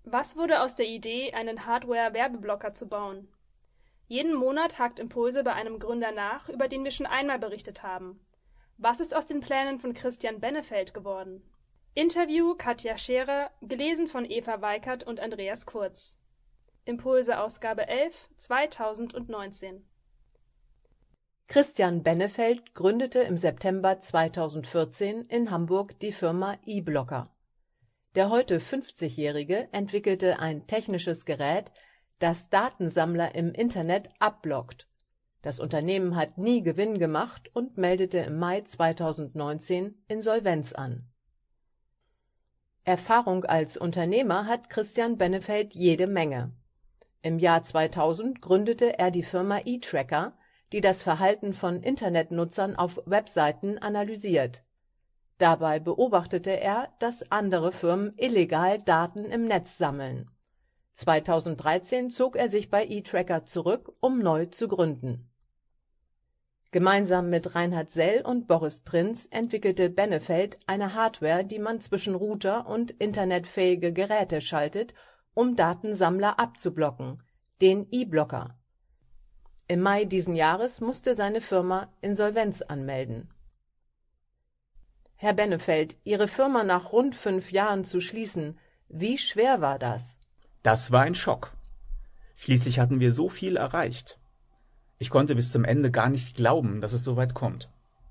Was wurde aus der Idee, einen Hardware-Werbeblocker zu bauen? Jeden Monat hakt Impulse bei einem Gründer nach, über den wir schon einmal berichtet haben. Was ist aus den Plänen von Christian Benefeld geworden? Interview Katja Scherer, gelesen von Eva Weikert und Andreas Kurz. Impulse Ausgabe 11, 2019. Christian Benefeld gründete im September 2014 in Hamburg die Firma eBlocker. Der heute 50-Jährige entwickelte ein technisches Gerät, das Datensammler im Internet abblockt. Das Unternehmen hat nie Gewinn gemacht und meldete im Mai 2019 Insolvenz an. Erfahrung als Unternehmer hat Christian Benefeld jede Menge. Im Jahr 2000 gründete er die Firma eTracker, die das Verhalten von Internetnutzern auf Webseiten analysiert. Dabei beobachtete er, dass andere Firmen illegal Daten im Netz sammeln. 2013 zog er sich bei eTracker zurück, um neu zu gründen. Gemeinsam mit Reinhard Sell und Boris Prinz entwickelte Benefeld eine Hardware, die man zwischen Router und internetfähige Geräte schaltet, um Datensammler abzublocken, den eBlocker. Im Mai diesen Jahres musste seine Firma Insolvenz anmelden. Herr Benefeld, Ihre Firma nach rund 5 Jahren zu schließen, wie schwer war das? Das war ein Schock. Schließlich hatten wir so viel erreicht. Ich konnte bis zum Ende gar nicht glauben, dass es so weit kommt.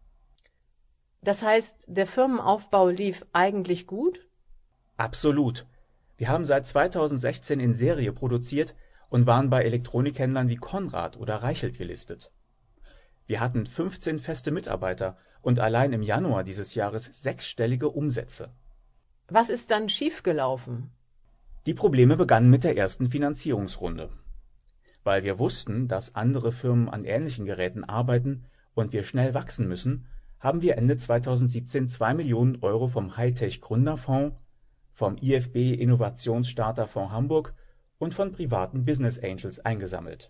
Das heißt, der Firmenaufbau lief eigentlich gut? Absolut. Wir haben seit 2016 in Serie produziert und waren bei Elektronikhändlern wie Konrad oder Reichelt gelistet. Wir hatten 15 feste Mitarbeiter und allein im Januar dieses Jahres 6-stellige Umsätze. Was ist dann schiefgelaufen? Die Probleme begannen mit der ersten Finanzierungsrunde. Weil wir wussten, dass andere Firmen an ähnlichen Geräten arbeiten und wir schnell wachsen müssen, haben wir Ende 2017 2 Millionen Euro vom Hightech Gründerfonds, vom IFB Innovationsstarterfonds Hamburg und von privaten Business Angels eingesammelt.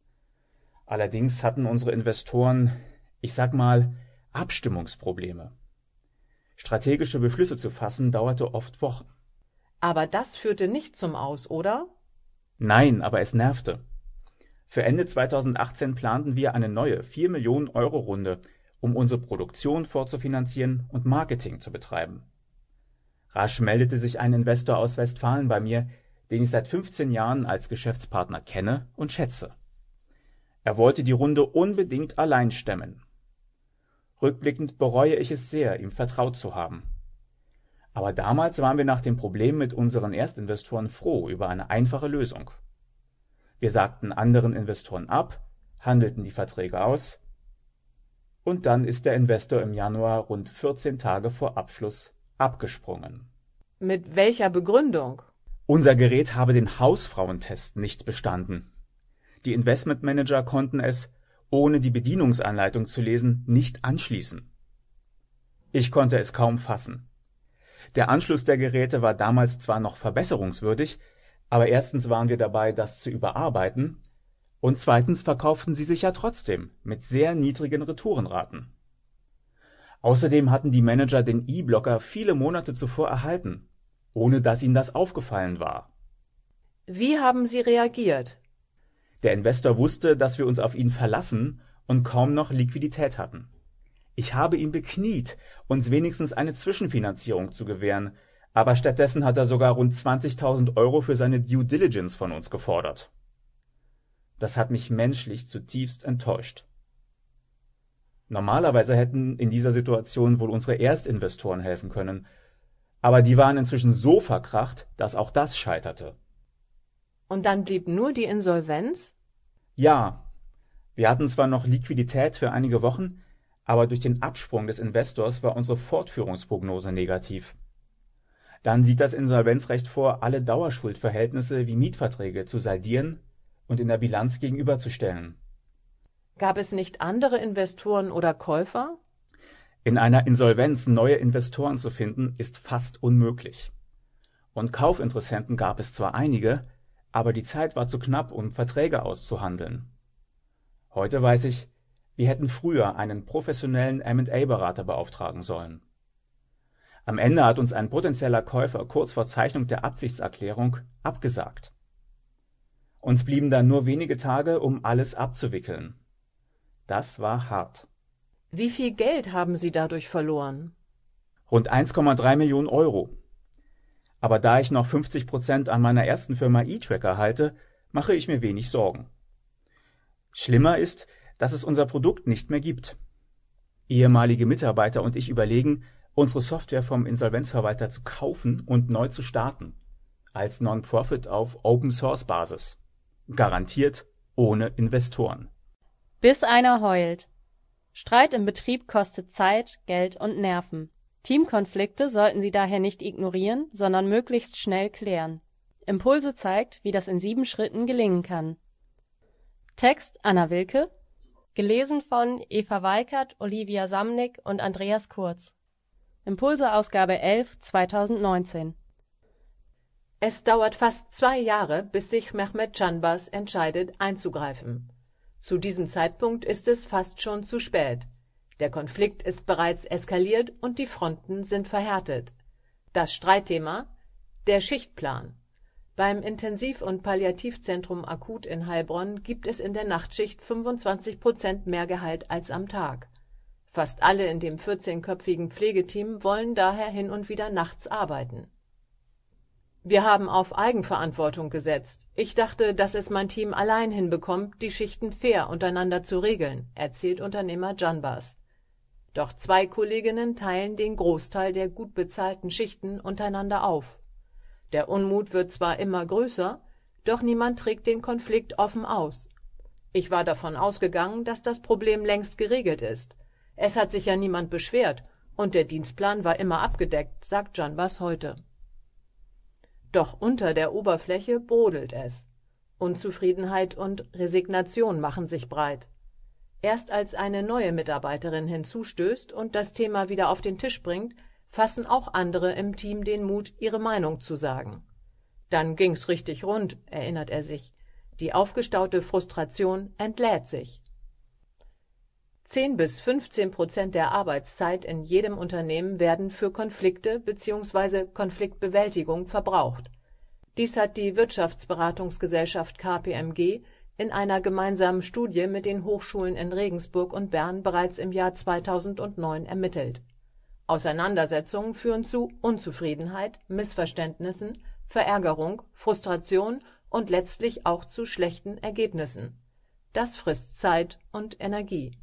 Allerdings hatten unsere Investoren, ich sag mal, Abstimmungsprobleme. Strategische Beschlüsse zu fassen dauerte oft Wochen. Aber das führte nicht zum Aus, oder? Nein, aber es nervte. Für Ende 2018 planten wir eine neue 4 Millionen Euro Runde, um unsere Produktion vorzufinanzieren und Marketing zu betreiben. Rasch meldete sich ein Investor aus Westfalen bei mir, den ich seit 15 Jahren als Geschäftspartner kenne und schätze. Er wollte die Runde unbedingt allein stemmen. Rückblickend bereue ich es sehr, ihm vertraut zu haben. Aber damals waren wir nach dem Problem mit unseren Erstinvestoren froh über eine einfache Lösung. Wir sagten anderen Investoren ab, handelten die Verträge aus und dann ist der Investor im Januar rund 14 Tage vor Abschluss abgesprungen. Mit welcher Begründung? Unser Gerät habe den Hausfrauentest nicht bestanden. Die Investmentmanager konnten es, ohne die Bedienungsanleitung zu lesen, nicht anschließen. Ich konnte es kaum fassen. Der Anschluss der Geräte war damals zwar noch verbesserungswürdig, aber erstens waren wir dabei, das zu überarbeiten, und zweitens verkauften sie sich ja trotzdem mit sehr niedrigen Retourenraten. Außerdem hatten die Manager den eBlocker viele Monate zuvor erhalten, ohne dass ihnen das aufgefallen war. Wie haben Sie reagiert? Der Investor wusste, dass wir uns auf ihn verlassen und kaum noch Liquidität hatten. Ich habe ihn bekniet, uns wenigstens eine Zwischenfinanzierung zu gewähren, aber stattdessen hat er sogar rund 20.000 Euro für seine Due Diligence von uns gefordert. Das hat mich menschlich zutiefst enttäuscht. Normalerweise hätten in dieser Situation wohl unsere Erstinvestoren helfen können, aber die waren inzwischen so verkracht, dass auch das scheiterte. Und dann blieb nur die Insolvenz? Ja, wir hatten zwar noch Liquidität für einige Wochen, aber durch den Absprung des Investors war unsere Fortführungsprognose negativ. Dann sieht das Insolvenzrecht vor, alle Dauerschuldverhältnisse wie Mietverträge zu saldieren und in der Bilanz gegenüberzustellen. Gab es nicht andere Investoren oder Käufer? In einer Insolvenz neue Investoren zu finden, ist fast unmöglich. Und Kaufinteressenten gab es zwar einige, aber die Zeit war zu knapp, um Verträge auszuhandeln. Heute weiß ich, wir hätten früher einen professionellen M&A-Berater beauftragen sollen. Am Ende hat uns ein potenzieller Käufer kurz vor Zeichnung der Absichtserklärung abgesagt. Uns blieben dann nur wenige Tage, um alles abzuwickeln. Das war hart. Wie viel Geld haben Sie dadurch verloren? Rund 1,3 Millionen Euro. Aber da ich noch 50% an meiner ersten Firma eTracker halte, mache ich mir wenig Sorgen. Schlimmer ist, dass es unser Produkt nicht mehr gibt. Ehemalige Mitarbeiter und ich überlegen, unsere Software vom Insolvenzverwalter zu kaufen und neu zu starten. Als Non-Profit auf Open-Source-Basis. Garantiert ohne Investoren. Bis einer heult. Streit im Betrieb kostet Zeit, Geld und Nerven. Teamkonflikte sollten Sie daher nicht ignorieren, sondern möglichst schnell klären. Impulse zeigt, wie das in 7 Schritten gelingen kann. Text Anna Wilke, gelesen von Eva Weikert, Olivia Samnick und Andreas Kurz. Impulse Ausgabe 11, 2019. Es dauert fast 2 Jahre, bis sich Mehmet Canbaz entscheidet, einzugreifen. Zu diesem Zeitpunkt ist es fast schon zu spät. Der Konflikt ist bereits eskaliert und die Fronten sind verhärtet. Das Streitthema? Der Schichtplan. Beim Intensiv- und Palliativzentrum Akut in Heilbronn gibt es in der Nachtschicht 25% mehr Gehalt als am Tag. Fast alle in dem 14-köpfigen Pflegeteam wollen daher hin und wieder nachts arbeiten. Wir haben auf Eigenverantwortung gesetzt. Ich dachte, dass es mein Team allein hinbekommt, die Schichten fair untereinander zu regeln, erzählt Unternehmer Canbaz. Doch 2 Kolleginnen teilen den Großteil der gut bezahlten Schichten untereinander auf. Der Unmut wird zwar immer größer, doch niemand trägt den Konflikt offen aus. Ich war davon ausgegangen, dass das Problem längst geregelt ist. Es hat sich ja niemand beschwert und der Dienstplan war immer abgedeckt, sagt Canbaz heute. Doch unter der Oberfläche brodelt es. Unzufriedenheit und Resignation machen sich breit. Erst als eine neue Mitarbeiterin hinzustößt und das Thema wieder auf den Tisch bringt, fassen auch andere im Team den Mut, ihre Meinung zu sagen. Dann ging's richtig rund, erinnert er sich. Die aufgestaute Frustration entlädt sich. 10-15% der Arbeitszeit in jedem Unternehmen werden für Konflikte bzw. Konfliktbewältigung verbraucht. Dies hat die Wirtschaftsberatungsgesellschaft KPMG in einer gemeinsamen Studie mit den Hochschulen in Regensburg und Bern bereits im Jahr 2009 ermittelt. Auseinandersetzungen führen zu Unzufriedenheit, Missverständnissen, Verärgerung, Frustration und letztlich auch zu schlechten Ergebnissen. Das frisst Zeit und Energie.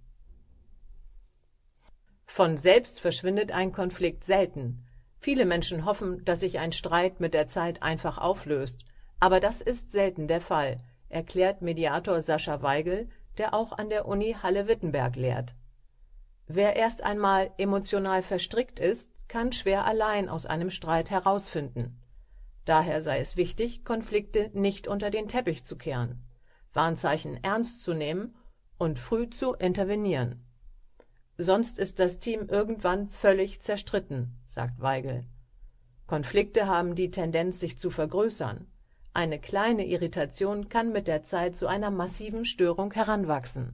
Von selbst verschwindet ein Konflikt selten. Viele Menschen hoffen, dass sich ein Streit mit der Zeit einfach auflöst. Aber das ist selten der Fall, erklärt Mediator Sascha Weigel, der auch an der Uni Halle-Wittenberg lehrt. Wer erst einmal emotional verstrickt ist, kann schwer allein aus einem Streit herausfinden. Daher sei es wichtig, Konflikte nicht unter den Teppich zu kehren, Warnzeichen ernst zu nehmen und früh zu intervenieren. Sonst ist das Team irgendwann völlig zerstritten, sagt Weigel. Konflikte haben die Tendenz, sich zu vergrößern. Eine kleine Irritation kann mit der Zeit zu einer massiven Störung heranwachsen.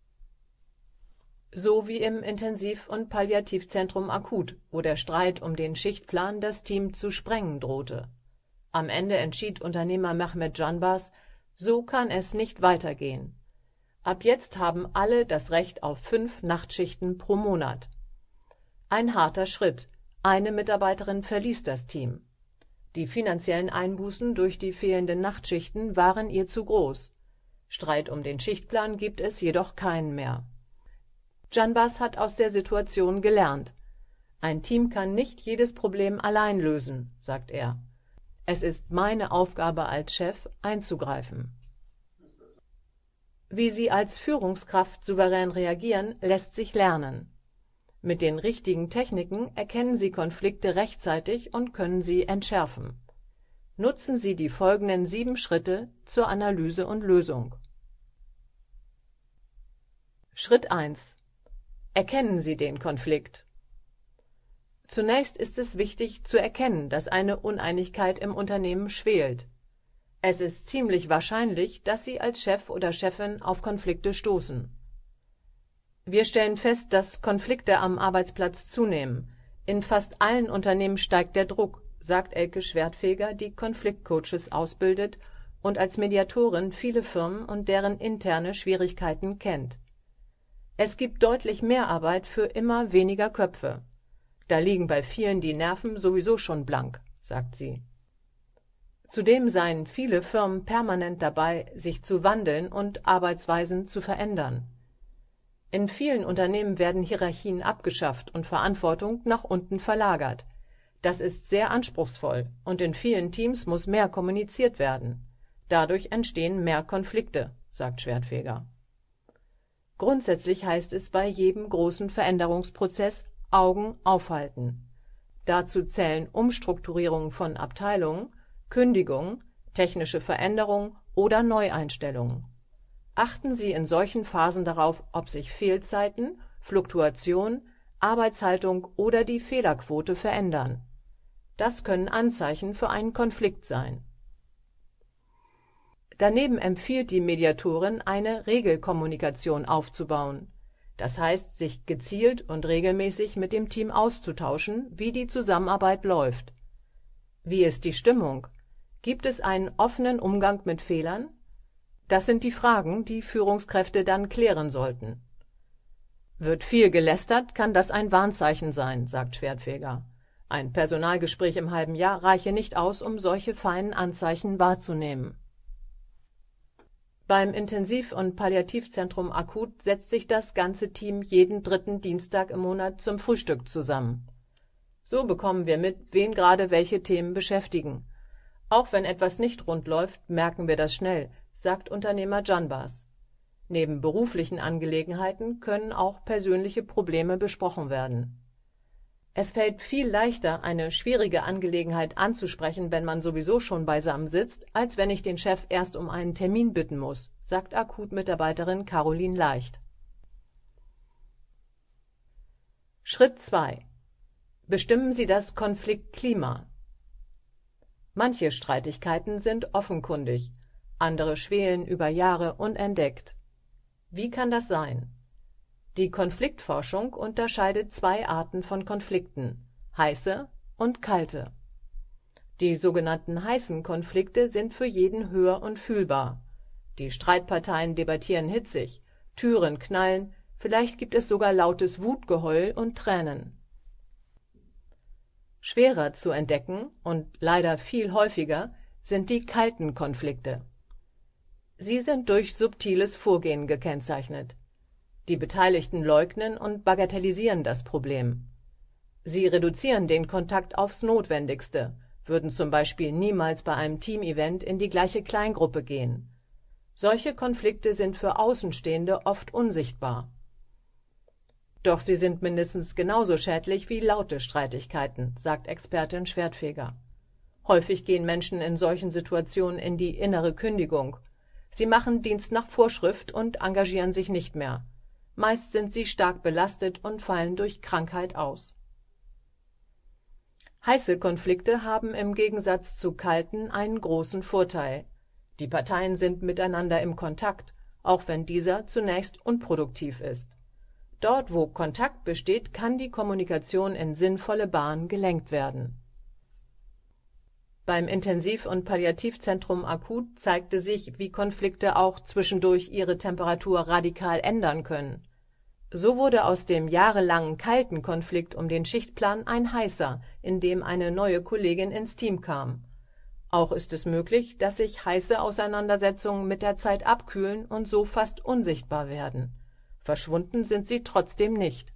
So wie im Intensiv- und Palliativzentrum Akut, wo der Streit um den Schichtplan das Team zu sprengen drohte. Am Ende entschied Unternehmer Mehmet Canbaz, so kann es nicht weitergehen. Ab jetzt haben alle das Recht auf 5 Nachtschichten pro Monat. Ein harter Schritt. Eine Mitarbeiterin verließ das Team. Die finanziellen Einbußen durch die fehlenden Nachtschichten waren ihr zu groß. Streit um den Schichtplan gibt es jedoch keinen mehr. Canbaz hat aus der Situation gelernt. Ein Team kann nicht jedes Problem allein lösen, sagt er. Es ist meine Aufgabe als Chef, einzugreifen. Wie Sie als Führungskraft souverän reagieren, lässt sich lernen. Mit den richtigen Techniken erkennen Sie Konflikte rechtzeitig und können sie entschärfen. Nutzen Sie die folgenden 7 Schritte zur Analyse und Lösung. Schritt 1. Erkennen Sie den Konflikt. Zunächst ist es wichtig zu erkennen, dass eine Uneinigkeit im Unternehmen schwelt. Es ist ziemlich wahrscheinlich, dass Sie als Chef oder Chefin auf Konflikte stoßen. Wir stellen fest, dass Konflikte am Arbeitsplatz zunehmen. In fast allen Unternehmen steigt der Druck, sagt Elke Schwertfeger, die Konfliktcoaches ausbildet und als Mediatorin viele Firmen und deren interne Schwierigkeiten kennt. Es gibt deutlich mehr Arbeit für immer weniger Köpfe. Da liegen bei vielen die Nerven sowieso schon blank, sagt sie. Zudem seien viele Firmen permanent dabei, sich zu wandeln und Arbeitsweisen zu verändern. In vielen Unternehmen werden Hierarchien abgeschafft und Verantwortung nach unten verlagert. Das ist sehr anspruchsvoll und in vielen Teams muss mehr kommuniziert werden. Dadurch entstehen mehr Konflikte, sagt Schwertfeger. Grundsätzlich heißt es bei jedem großen Veränderungsprozess Augen aufhalten. Dazu zählen Umstrukturierungen von Abteilungen, Kündigungen, technische Veränderungen oder Neueinstellungen. Achten Sie in solchen Phasen darauf, ob sich Fehlzeiten, Fluktuation, Arbeitshaltung oder die Fehlerquote verändern. Das können Anzeichen für einen Konflikt sein. Daneben empfiehlt die Mediatorin, eine Regelkommunikation aufzubauen. Das heißt, sich gezielt und regelmäßig mit dem Team auszutauschen, wie die Zusammenarbeit läuft. Wie ist die Stimmung? Gibt es einen offenen Umgang mit Fehlern? Das sind die Fragen, die Führungskräfte dann klären sollten. Wird viel gelästert, kann das ein Warnzeichen sein, sagt Schwertfeger. Ein Personalgespräch im halben Jahr reiche nicht aus, um solche feinen Anzeichen wahrzunehmen. Beim Intensiv- und Palliativzentrum Akut setzt sich das ganze Team jeden 3. Dienstag im Monat zum Frühstück zusammen. So bekommen wir mit, wen gerade welche Themen beschäftigen. Auch wenn etwas nicht rund läuft, merken wir das schnell, sagt Unternehmer Canbas. Neben beruflichen Angelegenheiten können auch persönliche Probleme besprochen werden. Es fällt viel leichter, eine schwierige Angelegenheit anzusprechen, wenn man sowieso schon beisammen sitzt, als wenn ich den Chef erst um einen Termin bitten muss, sagt Akut-Mitarbeiterin Caroline Leicht. Schritt 2. Bestimmen Sie das Konfliktklima. Manche Streitigkeiten sind offenkundig, andere schwelen über Jahre unentdeckt. Wie kann das sein? Die Konfliktforschung unterscheidet 2 Arten von Konflikten, heiße und kalte. Die sogenannten heißen Konflikte sind für jeden hör- und fühlbar. Die Streitparteien debattieren hitzig, Türen knallen, vielleicht gibt es sogar lautes Wutgeheul und Tränen. Schwerer zu entdecken und leider viel häufiger sind die kalten Konflikte. Sie sind durch subtiles Vorgehen gekennzeichnet. Die Beteiligten leugnen und bagatellisieren das Problem. Sie reduzieren den Kontakt aufs Notwendigste, würden zum Beispiel niemals bei einem Teamevent in die gleiche Kleingruppe gehen. Solche Konflikte sind für Außenstehende oft unsichtbar. Doch sie sind mindestens genauso schädlich wie laute Streitigkeiten, sagt Expertin Schwertfeger. Häufig gehen Menschen in solchen Situationen in die innere Kündigung. Sie machen Dienst nach Vorschrift und engagieren sich nicht mehr. Meist sind sie stark belastet und fallen durch Krankheit aus. Heiße Konflikte haben im Gegensatz zu kalten einen großen Vorteil. Die Parteien sind miteinander im Kontakt, auch wenn dieser zunächst unproduktiv ist. Dort, wo Kontakt besteht, kann die Kommunikation in sinnvolle Bahnen gelenkt werden. Beim Intensiv- und Palliativzentrum Akut zeigte sich, wie Konflikte auch zwischendurch ihre Temperatur radikal ändern können. So wurde aus dem jahrelangen kalten Konflikt um den Schichtplan ein heißer, in dem eine neue Kollegin ins Team kam. Auch ist es möglich, dass sich heiße Auseinandersetzungen mit der Zeit abkühlen und so fast unsichtbar werden. Verschwunden sind sie trotzdem nicht.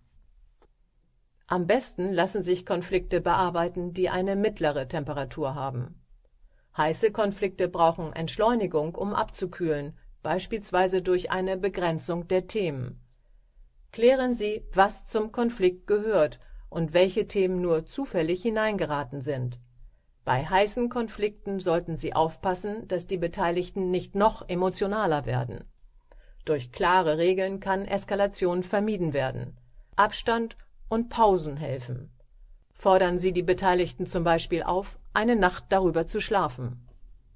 Am besten lassen sich Konflikte bearbeiten, die eine mittlere Temperatur haben. Heiße Konflikte brauchen Entschleunigung, um abzukühlen, beispielsweise durch eine Begrenzung der Themen. Klären Sie, was zum Konflikt gehört und welche Themen nur zufällig hineingeraten sind. Bei heißen Konflikten sollten Sie aufpassen, dass die Beteiligten nicht noch emotionaler werden. Durch klare Regeln kann Eskalation vermieden werden. Abstand und Pausen helfen. Fordern Sie die Beteiligten zum Beispiel auf, eine Nacht darüber zu schlafen.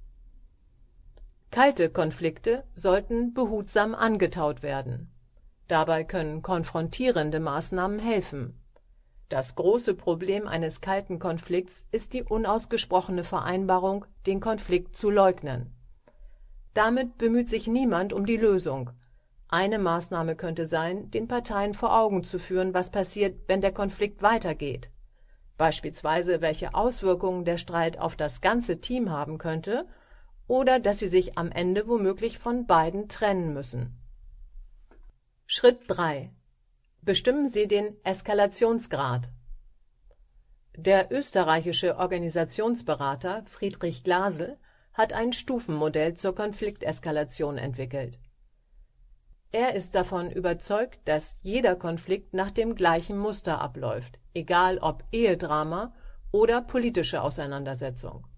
Kalte Konflikte sollten behutsam angetaut werden. Dabei können konfrontierende Maßnahmen helfen. Das große Problem eines kalten Konflikts ist die unausgesprochene Vereinbarung, den Konflikt zu leugnen. Damit bemüht sich niemand um die Lösung. Eine Maßnahme könnte sein, den Parteien vor Augen zu führen, was passiert, wenn der Konflikt weitergeht. Beispielsweise, welche Auswirkungen der Streit auf das ganze Team haben könnte oder dass sie sich am Ende womöglich von beiden trennen müssen. Schritt 3. Bestimmen Sie den Eskalationsgrad. Der österreichische Organisationsberater Friedrich Glasl hat ein Stufenmodell zur Konflikteskalation entwickelt. Er ist davon überzeugt, dass jeder Konflikt nach dem gleichen Muster abläuft, egal ob Ehedrama oder politische Auseinandersetzung.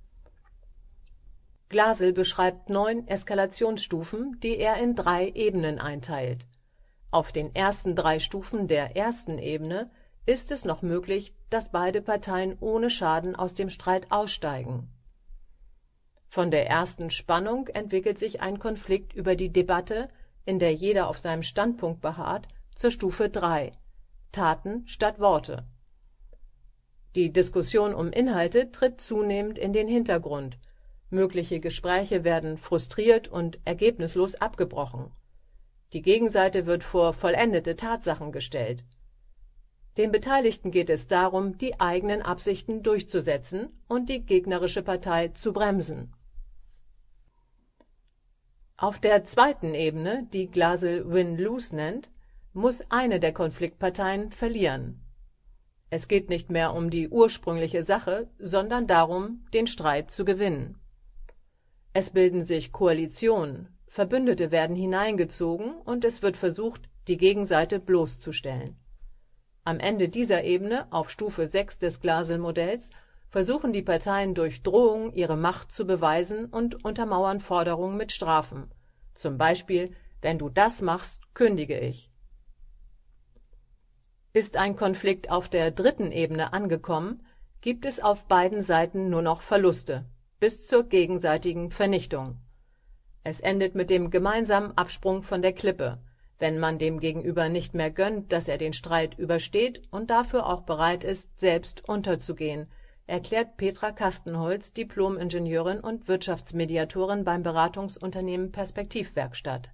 Glasl beschreibt 9 Eskalationsstufen, die er in 3 Ebenen einteilt. Auf den ersten 3 Stufen der ersten Ebene ist es noch möglich, dass beide Parteien ohne Schaden aus dem Streit aussteigen. Von der ersten Spannung entwickelt sich ein Konflikt über die Debatte, in der jeder auf seinem Standpunkt beharrt, zur Stufe 3 – Taten statt Worte. Die Diskussion um Inhalte tritt zunehmend in den Hintergrund. Mögliche Gespräche werden frustriert und ergebnislos abgebrochen. Die Gegenseite wird vor vollendete Tatsachen gestellt. Den Beteiligten geht es darum, die eigenen Absichten durchzusetzen und die gegnerische Partei zu bremsen. Auf der zweiten Ebene, die Glasl Win-Lose nennt, muss eine der Konfliktparteien verlieren. Es geht nicht mehr um die ursprüngliche Sache, sondern darum, den Streit zu gewinnen. Es bilden sich Koalitionen, Verbündete werden hineingezogen und es wird versucht, die Gegenseite bloßzustellen. Am Ende dieser Ebene, auf Stufe 6 des Glasl-Modells, versuchen die Parteien durch Drohung ihre Macht zu beweisen und untermauern Forderungen mit Strafen. Zum Beispiel, wenn du das machst, kündige ich. Ist ein Konflikt auf der dritten Ebene angekommen, gibt es auf beiden Seiten nur noch Verluste, bis zur gegenseitigen Vernichtung. Es endet mit dem gemeinsamen Absprung von der Klippe, wenn man dem Gegenüber nicht mehr gönnt, dass er den Streit übersteht und dafür auch bereit ist, selbst unterzugehen, erklärt Petra Kastenholz, Diplom-Ingenieurin und Wirtschaftsmediatorin beim Beratungsunternehmen Perspektivwerkstatt.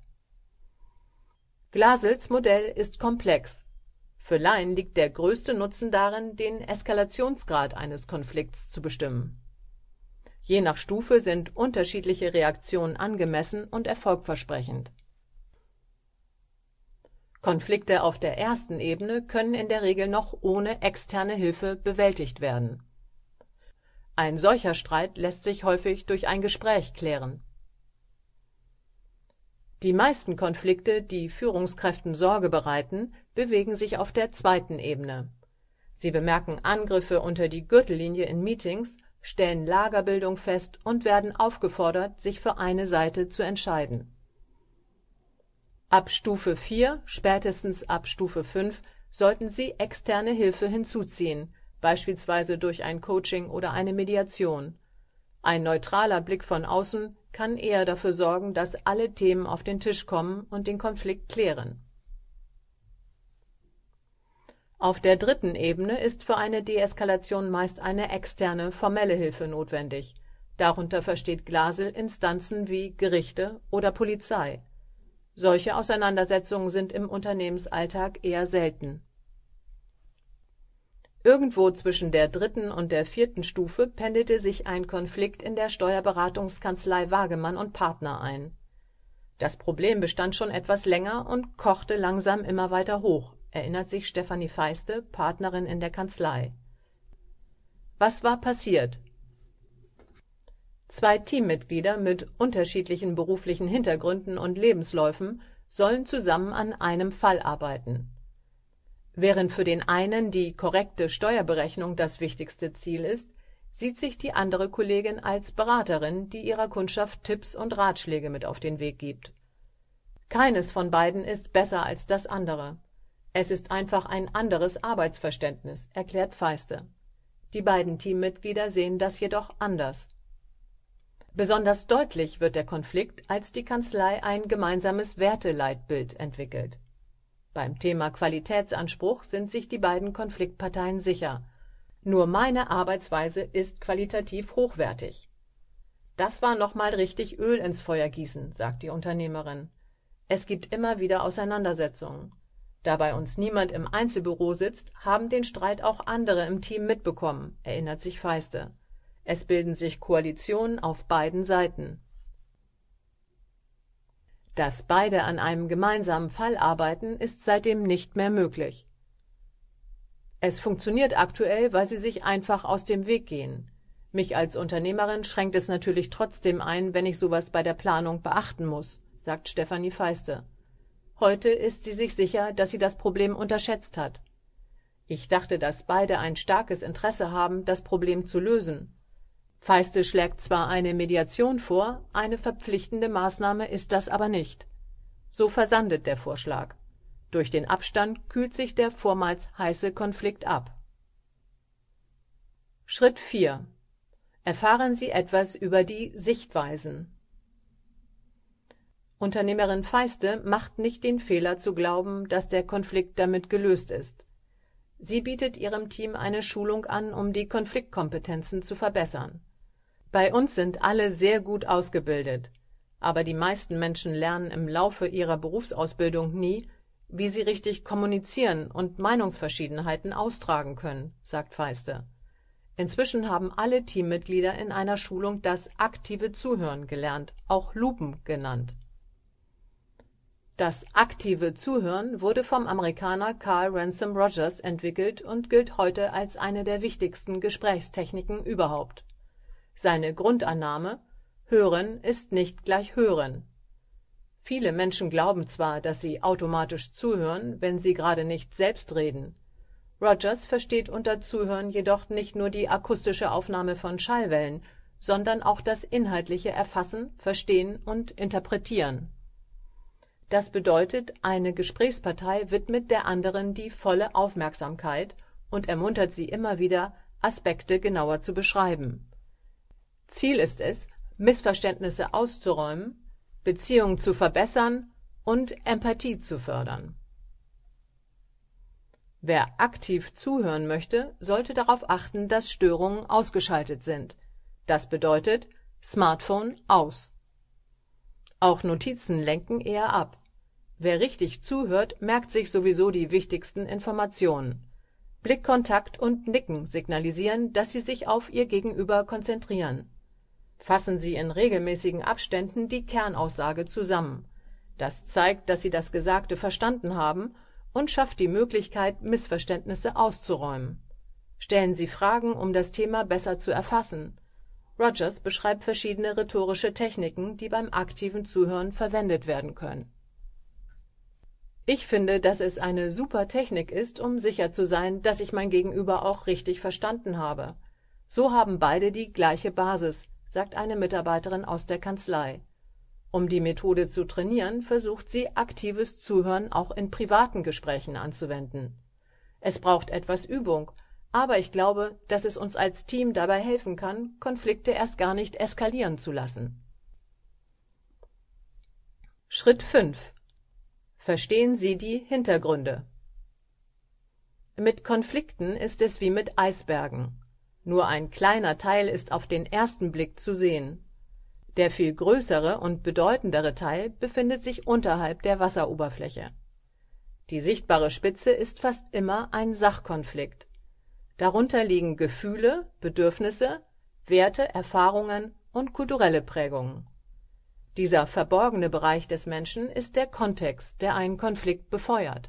Glasls Modell ist komplex. Für Laien liegt der größte Nutzen darin, den Eskalationsgrad eines Konflikts zu bestimmen. Je nach Stufe sind unterschiedliche Reaktionen angemessen und erfolgversprechend. Konflikte auf der ersten Ebene können in der Regel noch ohne externe Hilfe bewältigt werden. Ein solcher Streit lässt sich häufig durch ein Gespräch klären. Die meisten Konflikte, die Führungskräften Sorge bereiten, bewegen sich auf der zweiten Ebene. Sie bemerken Angriffe unter die Gürtellinie in Meetings, stellen Lagerbildung fest und werden aufgefordert, sich für eine Seite zu entscheiden. Ab Stufe 4, spätestens ab Stufe 5, sollten Sie externe Hilfe hinzuziehen, beispielsweise durch ein Coaching oder eine Mediation. Ein neutraler Blick von außen kann eher dafür sorgen, dass alle Themen auf den Tisch kommen und den Konflikt klären. Auf der dritten Ebene ist für eine Deeskalation meist eine externe, formelle Hilfe notwendig. Darunter versteht Glasl Instanzen wie Gerichte oder Polizei. Solche Auseinandersetzungen sind im Unternehmensalltag eher selten. Irgendwo zwischen der dritten und der vierten Stufe pendelte sich ein Konflikt in der Steuerberatungskanzlei Wagemann und Partner ein. Das Problem bestand schon etwas länger und kochte langsam immer weiter hoch, erinnert sich Stefanie Feiste, Partnerin in der Kanzlei. Was war passiert? 2 Teammitglieder mit unterschiedlichen beruflichen Hintergründen und Lebensläufen sollen zusammen an einem Fall arbeiten. Während für den einen die korrekte Steuerberechnung das wichtigste Ziel ist, sieht sich die andere Kollegin als Beraterin, die ihrer Kundschaft Tipps und Ratschläge mit auf den Weg gibt. Keines von beiden ist besser als das andere. Es ist einfach ein anderes Arbeitsverständnis, erklärt Feiste. Die beiden Teammitglieder sehen das jedoch anders. Besonders deutlich wird der Konflikt, als die Kanzlei ein gemeinsames Werteleitbild entwickelt. Beim Thema Qualitätsanspruch sind sich die beiden Konfliktparteien sicher. Nur meine Arbeitsweise ist qualitativ hochwertig. Das war nochmal richtig Öl ins Feuer gießen, sagt die Unternehmerin. Es gibt immer wieder Auseinandersetzungen. Da bei uns niemand im Einzelbüro sitzt, haben den Streit auch andere im Team mitbekommen, erinnert sich Feiste. Es bilden sich Koalitionen auf beiden Seiten. Dass beide an einem gemeinsamen Fall arbeiten, ist seitdem nicht mehr möglich. Es funktioniert aktuell, weil sie sich einfach aus dem Weg gehen. Mich als Unternehmerin schränkt es natürlich trotzdem ein, wenn ich sowas bei der Planung beachten muss, sagt Stefanie Feiste. Heute ist sie sich sicher, dass sie das Problem unterschätzt hat. Ich dachte, dass beide ein starkes Interesse haben, das Problem zu lösen. Feiste schlägt zwar eine Mediation vor, eine verpflichtende Maßnahme ist das aber nicht. So versandet der Vorschlag. Durch den Abstand kühlt sich der vormals heiße Konflikt ab. Schritt 4. Erfahren Sie etwas über die Sichtweisen. Unternehmerin Feiste macht nicht den Fehler zu glauben, dass der Konflikt damit gelöst ist. Sie bietet ihrem Team eine Schulung an, um die Konfliktkompetenzen zu verbessern. Bei uns sind alle sehr gut ausgebildet, aber die meisten Menschen lernen im Laufe ihrer Berufsausbildung nie, wie sie richtig kommunizieren und Meinungsverschiedenheiten austragen können, sagt Feiste. Inzwischen haben alle Teammitglieder in einer Schulung das aktive Zuhören gelernt, auch Lupen genannt. Das aktive Zuhören wurde vom Amerikaner Carl Ransom Rogers entwickelt und gilt heute als eine der wichtigsten Gesprächstechniken überhaupt. Seine Grundannahme: Hören ist nicht gleich Hören. Viele Menschen glauben zwar, dass sie automatisch zuhören, wenn sie gerade nicht selbst reden. Rogers versteht unter Zuhören jedoch nicht nur die akustische Aufnahme von Schallwellen, sondern auch das inhaltliche Erfassen, Verstehen und Interpretieren. Das bedeutet, eine Gesprächspartei widmet der anderen die volle Aufmerksamkeit und ermuntert sie immer wieder, Aspekte genauer zu beschreiben. Ziel ist es, Missverständnisse auszuräumen, Beziehungen zu verbessern und Empathie zu fördern. Wer aktiv zuhören möchte, sollte darauf achten, dass Störungen ausgeschaltet sind. Das bedeutet Smartphone aus. Auch Notizen lenken eher ab. Wer richtig zuhört, merkt sich sowieso die wichtigsten Informationen. Blickkontakt und Nicken signalisieren, dass Sie sich auf Ihr Gegenüber konzentrieren. Fassen Sie in regelmäßigen Abständen die Kernaussage zusammen. Das zeigt, dass Sie das Gesagte verstanden haben und schafft die Möglichkeit, Missverständnisse auszuräumen. Stellen Sie Fragen, um das Thema besser zu erfassen. Rogers beschreibt verschiedene rhetorische Techniken, die beim aktiven Zuhören verwendet werden können. Ich finde, dass es eine super Technik ist, um sicher zu sein, dass ich mein Gegenüber auch richtig verstanden habe. So haben beide die gleiche Basis, sagt eine Mitarbeiterin aus der Kanzlei. Um die Methode zu trainieren, versucht sie, aktives Zuhören auch in privaten Gesprächen anzuwenden. Es braucht etwas Übung, aber ich glaube, dass es uns als Team dabei helfen kann, Konflikte erst gar nicht eskalieren zu lassen. Schritt 5. Verstehen Sie die Hintergründe. Mit Konflikten ist es wie mit Eisbergen. Nur ein kleiner Teil ist auf den ersten Blick zu sehen. Der viel größere und bedeutendere Teil befindet sich unterhalb der Wasseroberfläche. Die sichtbare Spitze ist fast immer ein Sachkonflikt. Darunter liegen Gefühle, Bedürfnisse, Werte, Erfahrungen und kulturelle Prägungen. Dieser verborgene Bereich des Menschen ist der Kontext, der einen Konflikt befeuert.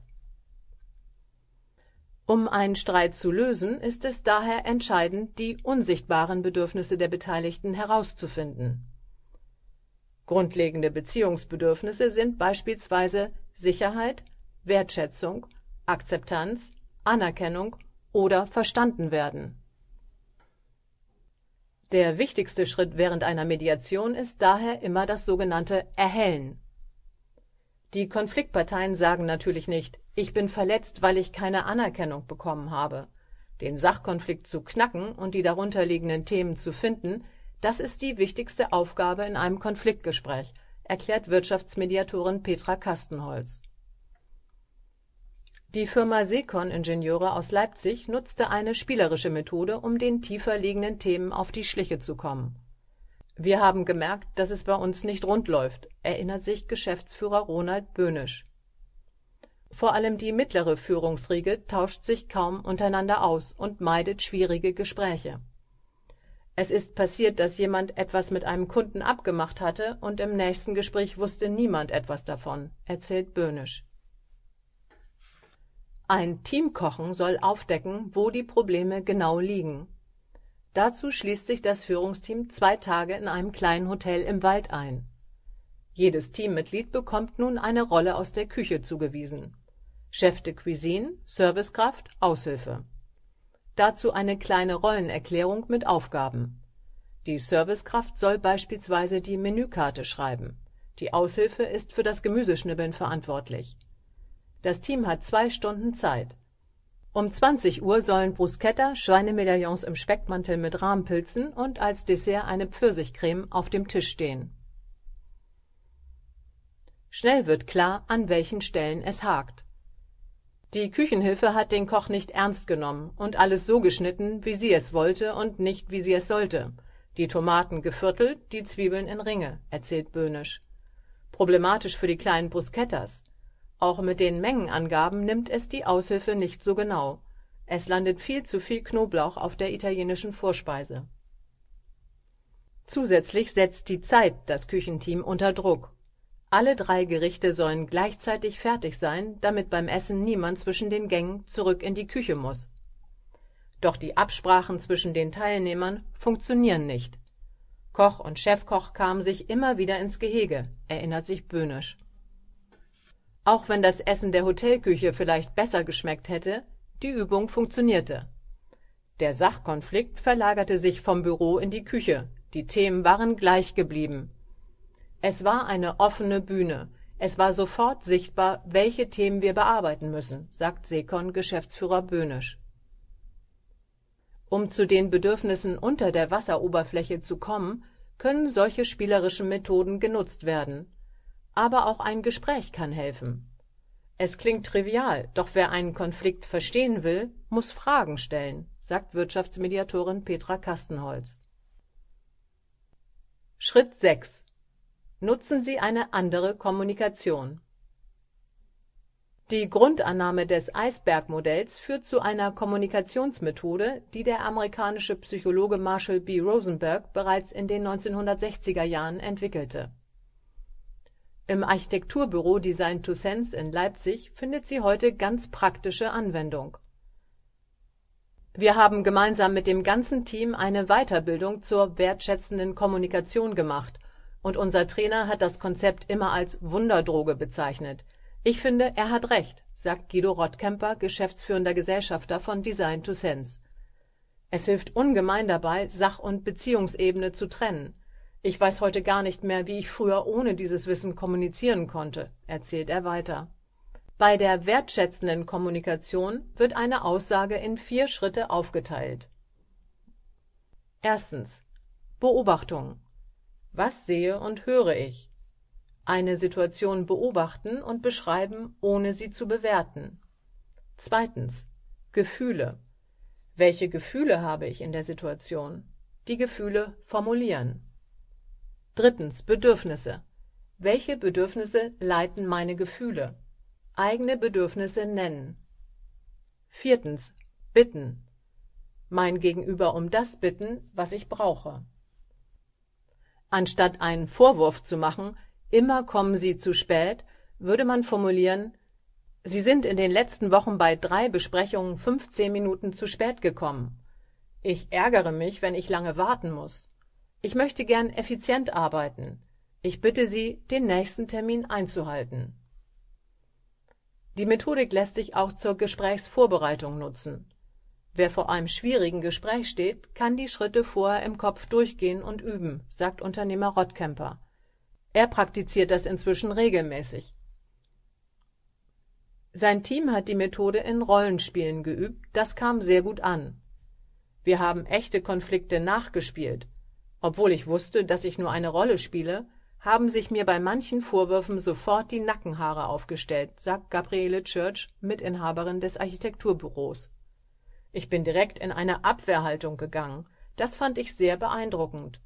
Um einen Streit zu lösen, ist es daher entscheidend, die unsichtbaren Bedürfnisse der Beteiligten herauszufinden. Grundlegende Beziehungsbedürfnisse sind beispielsweise Sicherheit, Wertschätzung, Akzeptanz, Anerkennung oder verstanden werden. Der wichtigste Schritt während einer Mediation ist daher immer das sogenannte Erhellen. Die Konfliktparteien sagen natürlich nicht: Ich bin verletzt, weil ich keine Anerkennung bekommen habe. Den Sachkonflikt zu knacken und die darunterliegenden Themen zu finden, das ist die wichtigste Aufgabe in einem Konfliktgespräch, erklärt Wirtschaftsmediatorin Petra Kastenholz. Die Firma Secon-Ingenieure aus Leipzig nutzte eine spielerische Methode, um den tiefer liegenden Themen auf die Schliche zu kommen. Wir haben gemerkt, dass es bei uns nicht rund läuft, erinnert sich Geschäftsführer Ronald Böhnisch. Vor allem die mittlere Führungsriege tauscht sich kaum untereinander aus und meidet schwierige Gespräche. Es ist passiert, dass jemand etwas mit einem Kunden abgemacht hatte und im nächsten Gespräch wusste niemand etwas davon, erzählt Böhnisch. Ein Teamkochen soll aufdecken, wo die Probleme genau liegen. Dazu schließt sich das Führungsteam 2 Tage in einem kleinen Hotel im Wald ein. Jedes Teammitglied bekommt nun eine Rolle aus der Küche zugewiesen. Chef de Cuisine, Servicekraft, Aushilfe. Dazu eine kleine Rollenerklärung mit Aufgaben. Die Servicekraft soll beispielsweise die Menükarte schreiben. Die Aushilfe ist für das Gemüseschnibbeln verantwortlich. Das Team hat 2 Stunden Zeit. Um 20 Uhr sollen Bruschetta, Schweinemedaillons im Speckmantel mit Rahmpilzen und als Dessert eine Pfirsichcreme auf dem Tisch stehen. Schnell wird klar, an welchen Stellen es hakt. Die Küchenhilfe hat den Koch nicht ernst genommen und alles so geschnitten, wie sie es wollte und nicht, wie sie es sollte. Die Tomaten geviertelt, die Zwiebeln in Ringe, erzählt Böhnisch. Problematisch für die kleinen Bruschettas. Auch mit den Mengenangaben nimmt es die Aushilfe nicht so genau. Es landet viel zu viel Knoblauch auf der italienischen Vorspeise. Zusätzlich setzt die Zeit das Küchenteam unter Druck. Alle 3 Gerichte sollen gleichzeitig fertig sein, damit beim Essen niemand zwischen den Gängen zurück in die Küche muss. Doch die Absprachen zwischen den Teilnehmern funktionieren nicht. Koch und Chefkoch kamen sich immer wieder ins Gehege, erinnert sich Böhnisch. Auch wenn das Essen der Hotelküche vielleicht besser geschmeckt hätte, die Übung funktionierte. Der Sachkonflikt verlagerte sich vom Büro in die Küche, die Themen waren gleich geblieben. Es war eine offene Bühne. Es war sofort sichtbar, welche Themen wir bearbeiten müssen, sagt Secon-Geschäftsführer Böhnisch. Um zu den Bedürfnissen unter der Wasseroberfläche zu kommen, können solche spielerischen Methoden genutzt werden. Aber auch ein Gespräch kann helfen. Es klingt trivial, doch wer einen Konflikt verstehen will, muss Fragen stellen, sagt Wirtschaftsmediatorin Petra Kastenholz. Schritt 6. Nutzen Sie eine andere Kommunikation. Die Grundannahme des Eisbergmodells führt zu einer Kommunikationsmethode, die der amerikanische Psychologe Marshall B. Rosenberg bereits in den 1960er Jahren entwickelte. Im Architekturbüro Design to Sense in Leipzig findet sie heute ganz praktische Anwendung. Wir haben gemeinsam mit dem ganzen Team eine Weiterbildung zur wertschätzenden Kommunikation gemacht und unser Trainer hat das Konzept immer als Wunderdroge bezeichnet. Ich finde, er hat recht, sagt Guido Rottkemper, geschäftsführender Gesellschafter von Design to Sense. Es hilft ungemein dabei, Sach- und Beziehungsebene zu trennen. Ich weiß heute gar nicht mehr, wie ich früher ohne dieses Wissen kommunizieren konnte, erzählt er weiter. Bei der wertschätzenden Kommunikation wird eine Aussage in 4 Schritte aufgeteilt. Erstens. Beobachtung. Was sehe und höre ich? Eine Situation beobachten und beschreiben, ohne sie zu bewerten. Zweitens. Gefühle. Welche Gefühle habe ich in der Situation? Die Gefühle formulieren. Drittens. Bedürfnisse. Welche Bedürfnisse leiten meine Gefühle? Eigene Bedürfnisse nennen. Viertens. Bitten. Mein Gegenüber um das bitten, was ich brauche. Anstatt einen Vorwurf zu machen, immer kommen Sie zu spät, würde man formulieren, Sie sind in den letzten Wochen bei 3 Besprechungen 15 Minuten zu spät gekommen. Ich ärgere mich, wenn ich lange warten muss. Ich möchte gern effizient arbeiten. Ich bitte Sie, den nächsten Termin einzuhalten. Die Methodik lässt sich auch zur Gesprächsvorbereitung nutzen. Wer vor einem schwierigen Gespräch steht, kann die Schritte vorher im Kopf durchgehen und üben, sagt Unternehmer Rottkemper. Er praktiziert das inzwischen regelmäßig. Sein Team hat die Methode in Rollenspielen geübt, das kam sehr gut an. Wir haben echte Konflikte nachgespielt. Obwohl ich wusste, dass ich nur eine Rolle spiele, haben sich mir bei manchen Vorwürfen sofort die Nackenhaare aufgestellt, sagt Gabriele Church, Mitinhaberin des Architekturbüros. Ich bin direkt in eine Abwehrhaltung gegangen. Das fand ich sehr beeindruckend.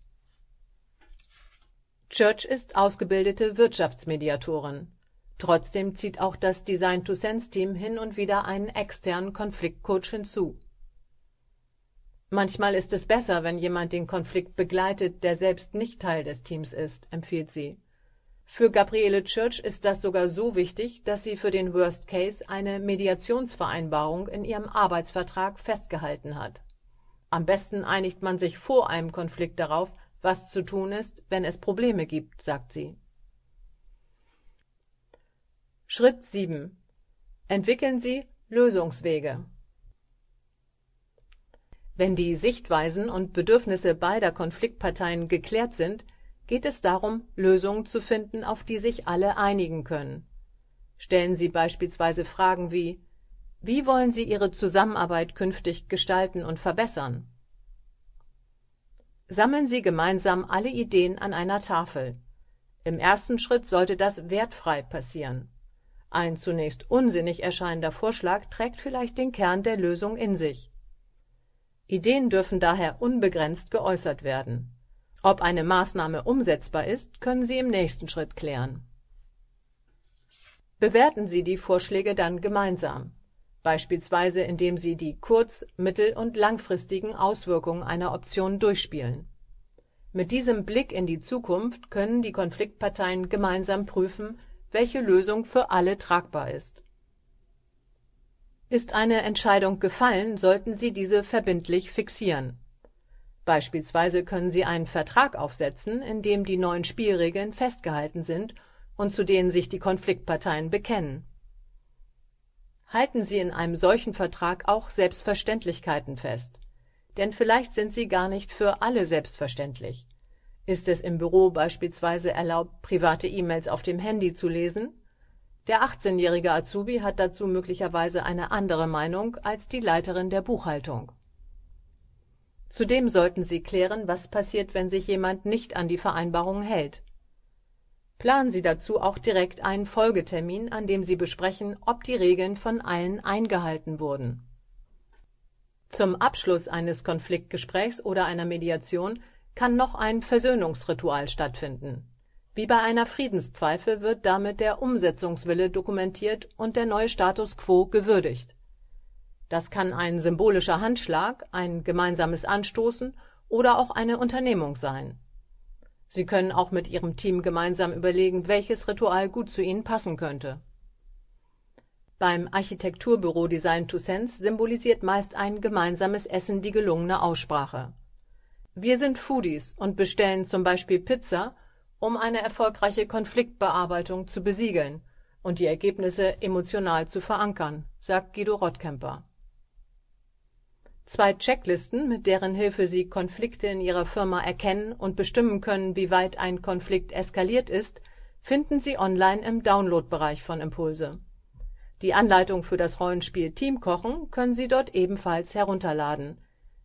Church ist ausgebildete Wirtschaftsmediatorin. Trotzdem zieht auch das Design-to-Sense-Team hin und wieder einen externen Konfliktcoach hinzu. Manchmal ist es besser, wenn jemand den Konflikt begleitet, der selbst nicht Teil des Teams ist, empfiehlt sie. Für Gabriele Church ist das sogar so wichtig, dass sie für den Worst Case eine Mediationsvereinbarung in ihrem Arbeitsvertrag festgehalten hat. Am besten einigt man sich vor einem Konflikt darauf, was zu tun ist, wenn es Probleme gibt, sagt sie. Schritt 7. Entwickeln Sie Lösungswege. Wenn die Sichtweisen und Bedürfnisse beider Konfliktparteien geklärt sind, geht es darum, Lösungen zu finden, auf die sich alle einigen können. Stellen Sie beispielsweise Fragen wie: Wie wollen Sie Ihre Zusammenarbeit künftig gestalten und verbessern? Sammeln Sie gemeinsam alle Ideen an einer Tafel. Im ersten Schritt sollte das wertfrei passieren. Ein zunächst unsinnig erscheinender Vorschlag trägt vielleicht den Kern der Lösung in sich. Ideen dürfen daher unbegrenzt geäußert werden. Ob eine Maßnahme umsetzbar ist, können Sie im nächsten Schritt klären. Bewerten Sie die Vorschläge dann gemeinsam, beispielsweise indem Sie die kurz-, mittel- und langfristigen Auswirkungen einer Option durchspielen. Mit diesem Blick in die Zukunft können die Konfliktparteien gemeinsam prüfen, welche Lösung für alle tragbar ist. Ist eine Entscheidung gefallen, sollten Sie diese verbindlich fixieren. Beispielsweise können Sie einen Vertrag aufsetzen, in dem die neuen Spielregeln festgehalten sind und zu denen sich die Konfliktparteien bekennen. Halten Sie in einem solchen Vertrag auch Selbstverständlichkeiten fest, denn vielleicht sind sie gar nicht für alle selbstverständlich. Ist es im Büro beispielsweise erlaubt, private E-Mails auf dem Handy zu lesen? Der 18-jährige Azubi hat dazu möglicherweise eine andere Meinung als die Leiterin der Buchhaltung. Zudem sollten Sie klären, was passiert, wenn sich jemand nicht an die Vereinbarungen hält. Planen Sie dazu auch direkt einen Folgetermin, an dem Sie besprechen, ob die Regeln von allen eingehalten wurden. Zum Abschluss eines Konfliktgesprächs oder einer Mediation kann noch ein Versöhnungsritual stattfinden. Wie bei einer Friedenspfeife wird damit der Umsetzungswille dokumentiert und der neue Status quo gewürdigt. Das kann ein symbolischer Handschlag, ein gemeinsames Anstoßen oder auch eine Unternehmung sein. Sie können auch mit Ihrem Team gemeinsam überlegen, welches Ritual gut zu Ihnen passen könnte. Beim Architekturbüro Design-to-Sense symbolisiert meist ein gemeinsames Essen die gelungene Aussprache. Wir sind Foodies und bestellen zum Beispiel Pizza, um eine erfolgreiche Konfliktbearbeitung zu besiegeln und die Ergebnisse emotional zu verankern, sagt Guido Rottkemper. 2 Checklisten, mit deren Hilfe Sie Konflikte in Ihrer Firma erkennen und bestimmen können, wie weit ein Konflikt eskaliert ist, finden Sie online im Download-Bereich von Impulse. Die Anleitung für das Rollenspiel Teamkochen können Sie dort ebenfalls herunterladen.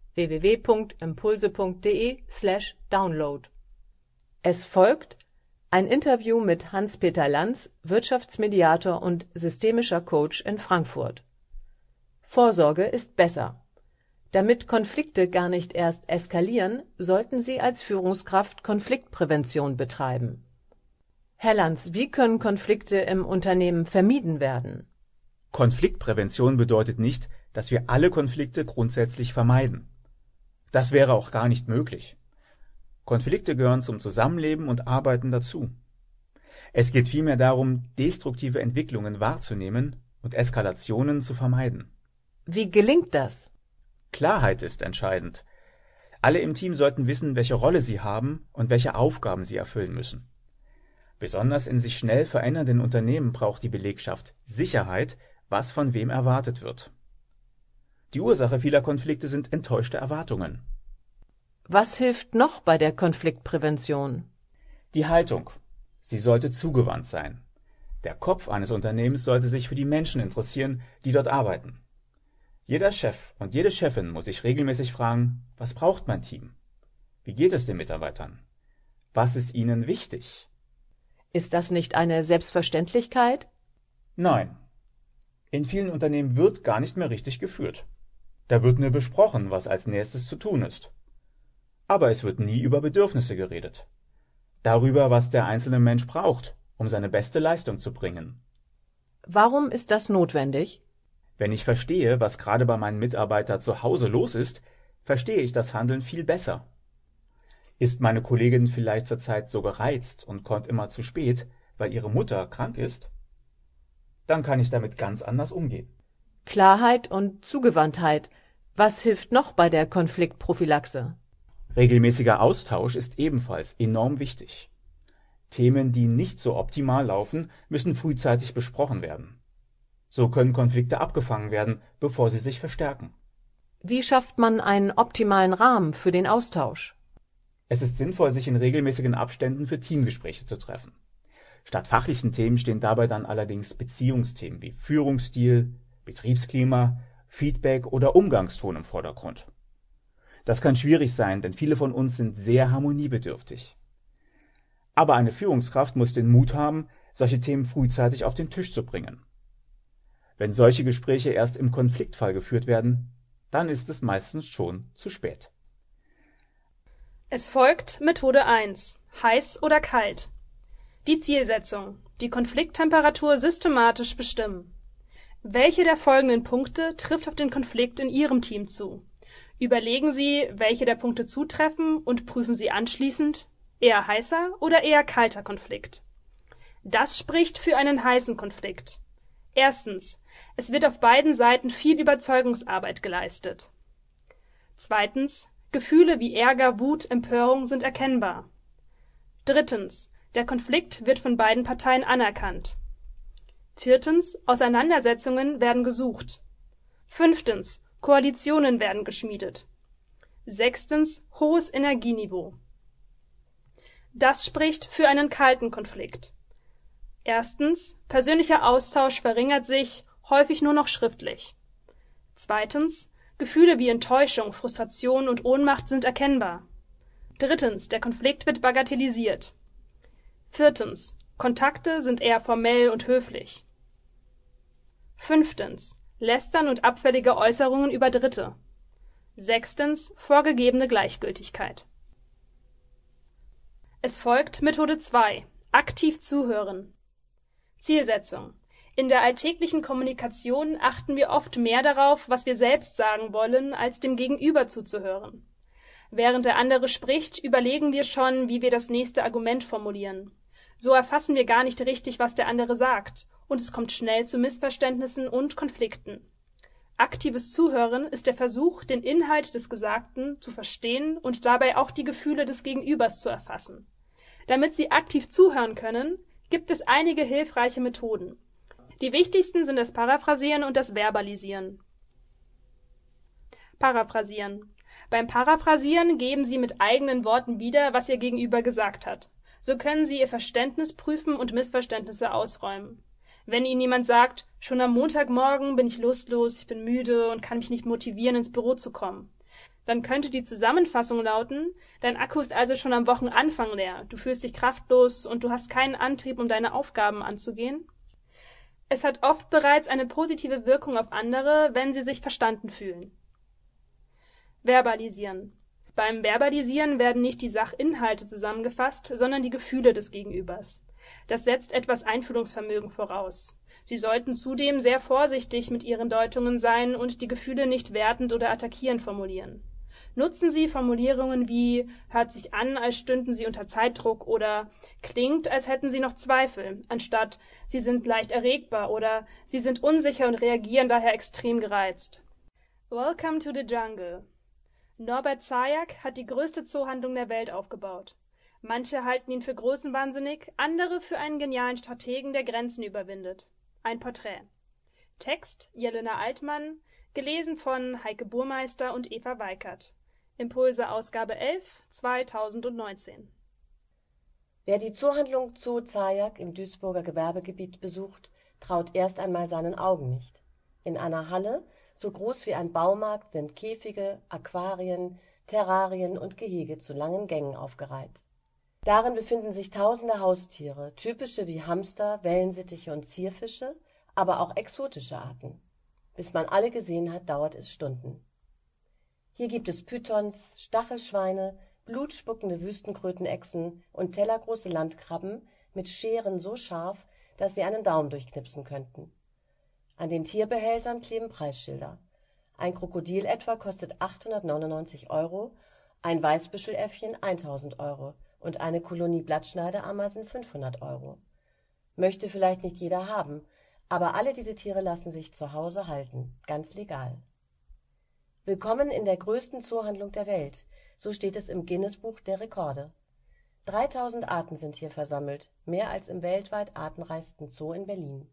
www.impulse.de/download. Es folgt ein Interview mit Hans-Peter Lanz, Wirtschaftsmediator und systemischer Coach in Frankfurt. Vorsorge ist besser. Damit Konflikte gar nicht erst eskalieren, sollten Sie als Führungskraft Konfliktprävention betreiben. Herr Lanz, wie können Konflikte im Unternehmen vermieden werden? Konfliktprävention bedeutet nicht, dass wir alle Konflikte grundsätzlich vermeiden. Das wäre auch gar nicht möglich. Konflikte gehören zum Zusammenleben und Arbeiten dazu. Es geht vielmehr darum, destruktive Entwicklungen wahrzunehmen und Eskalationen zu vermeiden. Wie gelingt das? Klarheit ist entscheidend. Alle im Team sollten wissen, welche Rolle sie haben und welche Aufgaben sie erfüllen müssen. Besonders in sich schnell verändernden Unternehmen braucht die Belegschaft Sicherheit, was von wem erwartet wird. Die Ursache vieler Konflikte sind enttäuschte Erwartungen. Was hilft noch bei der Konfliktprävention? Die Haltung. Sie sollte zugewandt sein. Der Kopf eines Unternehmens sollte sich für die Menschen interessieren, die dort arbeiten. Jeder Chef und jede Chefin muss sich regelmäßig fragen, was braucht mein Team? Wie geht es den Mitarbeitern? Was ist ihnen wichtig? Ist das nicht eine Selbstverständlichkeit? Nein. In vielen Unternehmen wird gar nicht mehr richtig geführt. Da wird nur besprochen, was als nächstes zu tun ist. Aber es wird nie über Bedürfnisse geredet. Darüber, was der einzelne Mensch braucht, um seine beste Leistung zu bringen. Warum ist das notwendig? Wenn ich verstehe, was gerade bei meinen Mitarbeitern zu Hause los ist, verstehe ich das Handeln viel besser. Ist meine Kollegin vielleicht zurzeit so gereizt und kommt immer zu spät, weil ihre Mutter krank ist? Dann kann ich damit ganz anders umgehen. Klarheit und Zugewandtheit. Was hilft noch bei der Konfliktprophylaxe? Regelmäßiger Austausch ist ebenfalls enorm wichtig. Themen, die nicht so optimal laufen, müssen frühzeitig besprochen werden. So können Konflikte abgefangen werden, bevor sie sich verstärken. Wie schafft man einen optimalen Rahmen für den Austausch? Es ist sinnvoll, sich in regelmäßigen Abständen für Teamgespräche zu treffen. Statt fachlichen Themen stehen dabei dann allerdings Beziehungsthemen wie Führungsstil, Betriebsklima, Feedback oder Umgangston im Vordergrund. Das kann schwierig sein, denn viele von uns sind sehr harmoniebedürftig. Aber eine Führungskraft muss den Mut haben, solche Themen frühzeitig auf den Tisch zu bringen. Wenn solche Gespräche erst im Konfliktfall geführt werden, dann ist es meistens schon zu spät. Es folgt Methode 1: Heiß oder kalt. Die Zielsetzung: die Konflikttemperatur systematisch bestimmen. Welche der folgenden Punkte trifft auf den Konflikt in Ihrem Team zu? Überlegen Sie, welche der Punkte zutreffen und prüfen Sie anschließend: eher heißer oder eher kalter Konflikt. Das spricht für einen heißen Konflikt. Erstens: Es wird auf beiden Seiten viel Überzeugungsarbeit geleistet. Zweitens: Gefühle wie Ärger, Wut, Empörung sind erkennbar. Drittens: Der Konflikt wird von beiden Parteien anerkannt. Viertens: Auseinandersetzungen werden gesucht. Fünftens: Koalitionen werden geschmiedet. Sechstens: Hohes Energieniveau. Das spricht für einen kalten Konflikt. Erstens: Persönlicher Austausch verringert sich, häufig nur noch schriftlich. Zweitens: Gefühle wie Enttäuschung, Frustration und Ohnmacht sind erkennbar. Drittens: Der Konflikt wird bagatellisiert. Viertens: Kontakte sind eher formell und höflich. Fünftens: Lästern und abfällige Äußerungen über Dritte. Sechstens: Vorgegebene Gleichgültigkeit. Es folgt Methode 2: Aktiv zuhören. Zielsetzung: In der alltäglichen Kommunikation achten wir oft mehr darauf, was wir selbst sagen wollen, als dem Gegenüber zuzuhören. Während der andere spricht, überlegen wir schon, wie wir das nächste Argument formulieren. So erfassen wir gar nicht richtig, was der andere sagt, und es kommt schnell zu Missverständnissen und Konflikten. Aktives Zuhören ist der Versuch, den Inhalt des Gesagten zu verstehen und dabei auch die Gefühle des Gegenübers zu erfassen. Damit Sie aktiv zuhören können, gibt es einige hilfreiche Methoden. Die wichtigsten sind das Paraphrasieren und das Verbalisieren. Paraphrasieren. Beim Paraphrasieren geben Sie mit eigenen Worten wieder, was Ihr Gegenüber gesagt hat. So können Sie Ihr Verständnis prüfen und Missverständnisse ausräumen. Wenn Ihnen jemand sagt: Schon am Montagmorgen bin ich lustlos, ich bin müde und kann mich nicht motivieren, ins Büro zu kommen, dann könnte die Zusammenfassung lauten: Dein Akku ist also schon am Wochenanfang leer, du fühlst dich kraftlos und du hast keinen Antrieb, um deine Aufgaben anzugehen. Es hat oft bereits eine positive Wirkung auf andere, wenn sie sich verstanden fühlen. Verbalisieren. Beim Verbalisieren werden nicht die Sachinhalte zusammengefasst, sondern die Gefühle des Gegenübers. Das setzt etwas Einfühlungsvermögen voraus. Sie sollten zudem sehr vorsichtig mit Ihren Deutungen sein und die Gefühle nicht wertend oder attackierend formulieren. Nutzen Sie Formulierungen wie hört sich an, als stünden Sie unter Zeitdruck oder klingt, als hätten Sie noch Zweifel, anstatt Sie sind leicht erregbar oder Sie sind unsicher und reagieren daher extrem gereizt. Welcome to the Jungle. Norbert Zajac hat die größte Zoohandlung der Welt aufgebaut. Manche halten ihn für größenwahnsinnig, andere für einen genialen Strategen, der Grenzen überwindet. Ein Porträt. Text Jelena Altmann, gelesen von Heike Burmeister und Eva Weikert. Impulse Ausgabe 11, 2019. Wer die Zoohandlung Zoo Zajac im Duisburger Gewerbegebiet besucht, traut erst einmal seinen Augen nicht. In einer Halle, so groß wie ein Baumarkt, sind Käfige, Aquarien, Terrarien und Gehege zu langen Gängen aufgereiht. Darin befinden sich tausende Haustiere, typische wie Hamster, Wellensittiche und Zierfische, aber auch exotische Arten. Bis man alle gesehen hat, dauert es Stunden. Hier gibt es Pythons, Stachelschweine, blutspuckende Wüstenkrötenechsen und tellergroße Landkrabben mit Scheren so scharf, dass sie einen Daumen durchknipsen könnten. An den Tierbehältern kleben Preisschilder. Ein Krokodil etwa kostet 899 €, ein Weißbüscheläffchen 1.000 € und eine Kolonie Blattschneiderameisen 500 €. Möchte vielleicht nicht jeder haben, aber alle diese Tiere lassen sich zu Hause halten, ganz legal. Willkommen in der größten Zoohandlung der Welt, so steht es im Guinness-Buch der Rekorde. 3000 Arten sind hier versammelt, mehr als im weltweit artenreichsten Zoo in Berlin.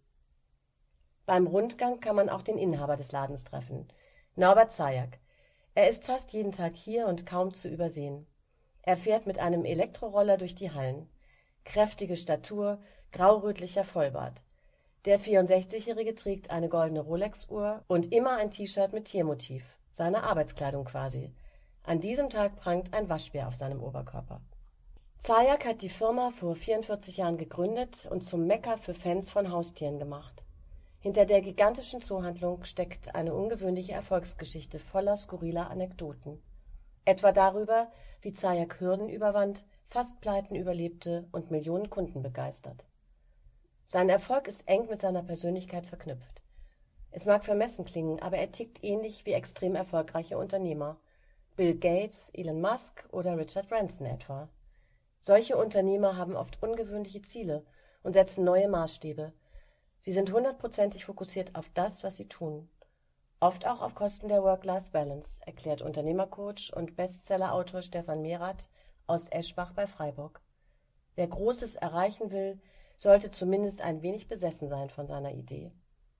Beim Rundgang kann man auch den Inhaber des Ladens treffen, Norbert Zajac. Er ist fast jeden Tag hier und kaum zu übersehen. Er fährt mit einem Elektroroller durch die Hallen. Kräftige Statur, grau-rötlicher Vollbart. Der 64-Jährige trägt eine goldene Rolex-Uhr und immer ein T-Shirt mit Tiermotiv, seine Arbeitskleidung quasi. An diesem Tag prangt ein Waschbär auf seinem Oberkörper. Zajac hat die Firma vor 44 Jahren gegründet und zum Mekka für Fans von Haustieren gemacht. Hinter der gigantischen Zoohandlung steckt eine ungewöhnliche Erfolgsgeschichte voller skurriler Anekdoten. Etwa darüber, wie Zajac Hürden überwand, fast Pleiten überlebte und Millionen Kunden begeistert. Sein Erfolg ist eng mit seiner Persönlichkeit verknüpft. Es mag vermessen klingen, aber er tickt ähnlich wie extrem erfolgreiche Unternehmer. Bill Gates, Elon Musk oder Richard Branson etwa. Solche Unternehmer haben oft ungewöhnliche Ziele und setzen neue Maßstäbe. Sie sind 100%ig fokussiert auf das, was sie tun. Oft auch auf Kosten der Work-Life-Balance, erklärt Unternehmercoach und Bestsellerautor Stefan Merath aus Eschbach bei Freiburg. Wer Großes erreichen will, sollte zumindest ein wenig besessen sein von seiner Idee.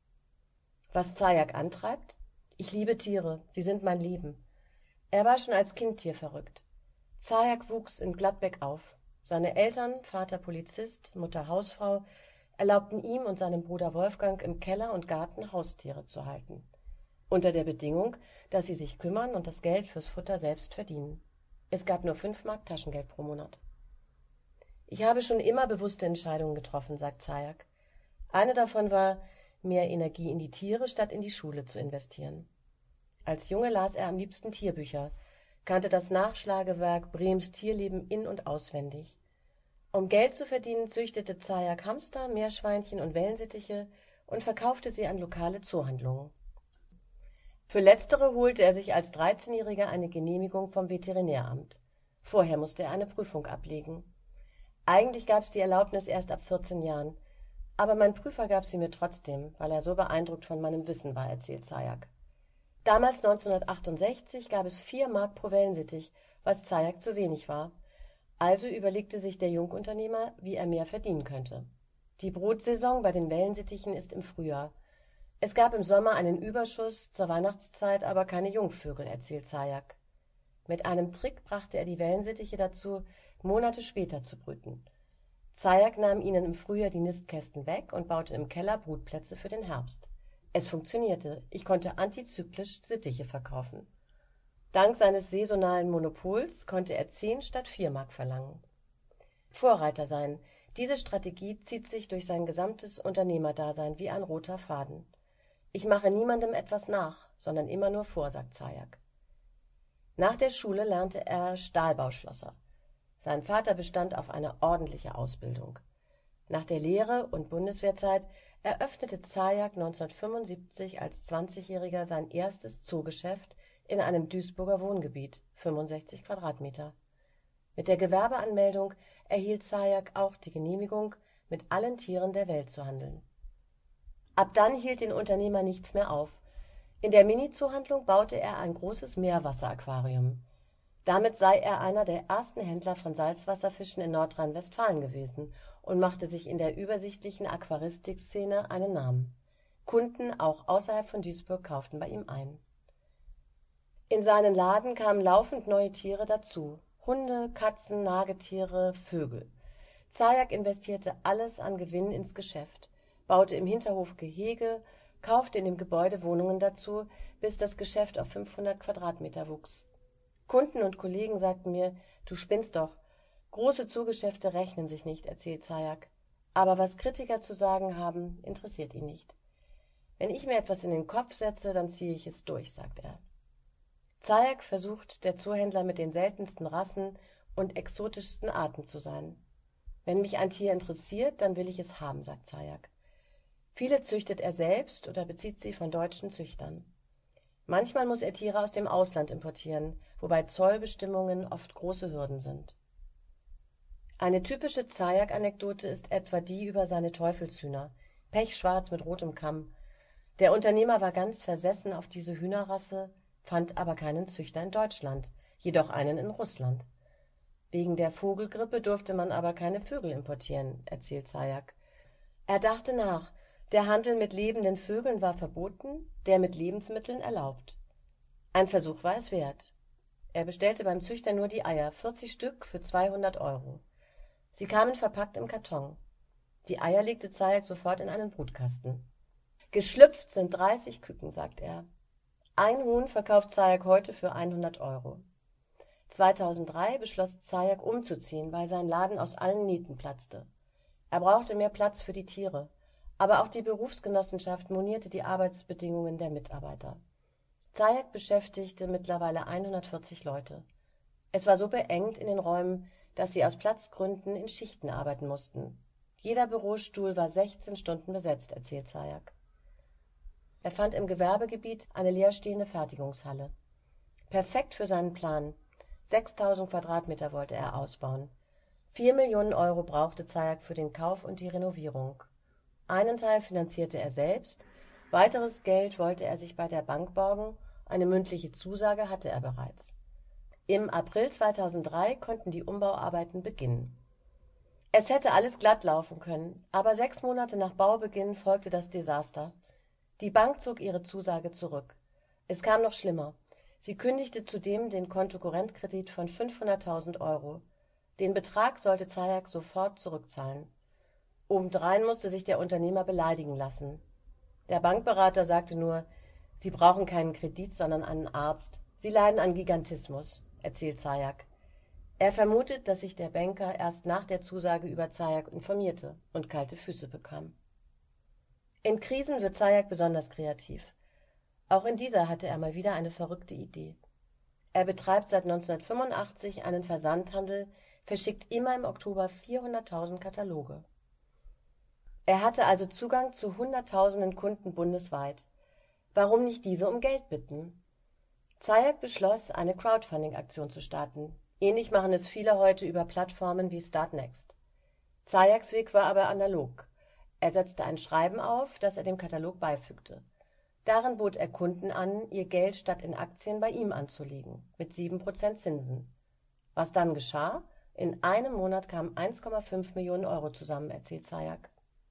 Was Zajac antreibt? Ich liebe Tiere, sie sind mein Leben. Er war schon als Kind tierverrückt. Zajac wuchs in Gladbeck auf. Seine Eltern, Vater Polizist, Mutter Hausfrau, erlaubten ihm und seinem Bruder Wolfgang im Keller und Garten Haustiere zu halten. Unter der Bedingung, dass sie sich kümmern und das Geld fürs Futter selbst verdienen. Es gab nur 5 Mark Taschengeld pro Monat. Ich habe schon immer bewusste Entscheidungen getroffen, sagt Zajac. Eine davon war, mehr Energie in die Tiere statt in die Schule zu investieren. Als Junge las er am liebsten Tierbücher, kannte das Nachschlagewerk Brehms Tierleben in- und auswendig. Um Geld zu verdienen, züchtete Zajac Hamster, Meerschweinchen und Wellensittiche und verkaufte sie an lokale Zoohandlungen. Für letztere holte er sich als 13-Jähriger eine Genehmigung vom Veterinäramt. Vorher musste er eine Prüfung ablegen. Eigentlich gab es die Erlaubnis erst ab 14 Jahren, aber mein Prüfer gab sie mir trotzdem, weil er so beeindruckt von meinem Wissen war, erzählt Zajac. Damals 1968 gab es 4 Mark pro Wellensittich, was Zajac zu wenig war. Also überlegte sich der Jungunternehmer, wie er mehr verdienen könnte. Die Brutsaison bei den Wellensittichen ist im Frühjahr. Es gab im Sommer einen Überschuss, zur Weihnachtszeit aber keine Jungvögel, erzählt Zajac. Mit einem Trick brachte er die Wellensittiche dazu, Monate später zu brüten. Zajac nahm ihnen im Frühjahr die Nistkästen weg und baute im Keller Brutplätze für den Herbst. Es funktionierte, ich konnte antizyklisch Sittiche verkaufen. Dank seines saisonalen Monopols konnte er 10 statt 4 Mark verlangen. Vorreiter sein, diese Strategie zieht sich durch sein gesamtes Unternehmerdasein wie ein roter Faden. Ich mache niemandem etwas nach, sondern immer nur vor, sagt Zajac. Nach der Schule lernte er Stahlbauschlosser. Sein Vater bestand auf eine ordentliche Ausbildung. Nach der Lehre und Bundeswehrzeit eröffnete Zajac 1975 als 20-Jähriger sein erstes Zoogeschäft in einem Duisburger Wohngebiet, 65 Quadratmeter. Mit der Gewerbeanmeldung erhielt Zajac auch die Genehmigung, mit allen Tieren der Welt zu handeln. Ab dann hielt den Unternehmer nichts mehr auf. In der Mini-Zoohandlung baute er ein großes Meerwasseraquarium. Damit sei er einer der ersten Händler von Salzwasserfischen in Nordrhein-Westfalen gewesen und machte sich in der übersichtlichen Aquaristik-Szene einen Namen. Kunden auch außerhalb von Duisburg kauften bei ihm ein. In seinen Laden kamen laufend neue Tiere dazu: Hunde, Katzen, Nagetiere, Vögel. Zajac investierte alles an Gewinn ins Geschäft, baute im Hinterhof Gehege, kaufte in dem Gebäude Wohnungen dazu, bis das Geschäft auf 500 Quadratmeter wuchs. Kunden und Kollegen sagten mir: Du spinnst doch, Große Zoogeschäfte rechnen sich nicht, erzählt Zajac. Aber was Kritiker zu sagen haben, interessiert ihn nicht. Wenn ich mir etwas in den Kopf setze, dann ziehe ich es durch, sagt er. Zajac versucht, der Zoohändler mit den seltensten Rassen und exotischsten Arten zu sein. Wenn mich ein Tier interessiert, dann will ich es haben, sagt Zajac. Viele züchtet er selbst oder bezieht sie von deutschen Züchtern. Manchmal muss er Tiere aus dem Ausland importieren, wobei Zollbestimmungen oft große Hürden sind. Eine typische Zajac-Anekdote ist etwa die über seine Teufelshühner, pechschwarz mit rotem Kamm. Der Unternehmer war ganz versessen auf diese Hühnerrasse, fand aber keinen Züchter in Deutschland, jedoch einen in Russland. Wegen der Vogelgrippe durfte man aber keine Vögel importieren, erzählt Zajac. Er dachte nach. Der Handel mit lebenden Vögeln war verboten, der mit Lebensmitteln erlaubt. Ein Versuch war es wert. Er bestellte beim Züchter nur die Eier, 40 Stück für 200 €. Sie kamen verpackt im Karton. Die Eier legte Zajac sofort in einen Brutkasten. Geschlüpft sind 30 Küken, sagt er. Ein Huhn verkauft Zajac heute für 100 €. 2003 beschloss Zajac umzuziehen, weil sein Laden aus allen Nähten platzte. Er brauchte mehr Platz für die Tiere, aber auch die Berufsgenossenschaft monierte die Arbeitsbedingungen der Mitarbeiter. Zajac beschäftigte mittlerweile 140 Leute. Es war so beengt in den Räumen, dass sie aus Platzgründen in Schichten arbeiten mussten. Jeder Bürostuhl war 16 Stunden besetzt, erzählt Zajac. Er fand im Gewerbegebiet eine leerstehende Fertigungshalle. Perfekt für seinen Plan. 6.000 Quadratmeter wollte er ausbauen. 4 Millionen € brauchte Zajac für den Kauf und die Renovierung. Einen Teil finanzierte er selbst, weiteres Geld wollte er sich bei der Bank borgen, eine mündliche Zusage hatte er bereits. Im April 2003 konnten die Umbauarbeiten beginnen. Es hätte alles glatt laufen können, aber 6 Monate nach Baubeginn folgte das Desaster. Die Bank zog ihre Zusage zurück. Es kam noch schlimmer. Sie kündigte zudem den Kontokorrentkredit von 500.000 €. Den Betrag sollte Zajac sofort zurückzahlen. Obendrein musste sich der Unternehmer beleidigen lassen. Der Bankberater sagte nur, Sie brauchen keinen Kredit, sondern einen Arzt. Sie leiden an Gigantismus, erzählt Zajac. Er vermutet, dass sich der Banker erst nach der Zusage über Zajac informierte und kalte Füße bekam. In Krisen wird Zajac besonders kreativ. Auch in dieser hatte er mal wieder eine verrückte Idee. Er betreibt seit 1985 einen Versandhandel, verschickt immer im Oktober 400.000 Kataloge. Er hatte also Zugang zu Hunderttausenden Kunden bundesweit. Warum nicht diese um Geld bitten? Zajac beschloss, eine Crowdfunding-Aktion zu starten. Ähnlich machen es viele heute über Plattformen wie Startnext. Zajacs Weg war aber analog. Er setzte ein Schreiben auf, das er dem Katalog beifügte. Darin bot er Kunden an, ihr Geld statt in Aktien bei ihm anzulegen, mit 7% Zinsen. Was dann geschah? In einem Monat kamen 1,5 Millionen € zusammen, erzählt Zajac.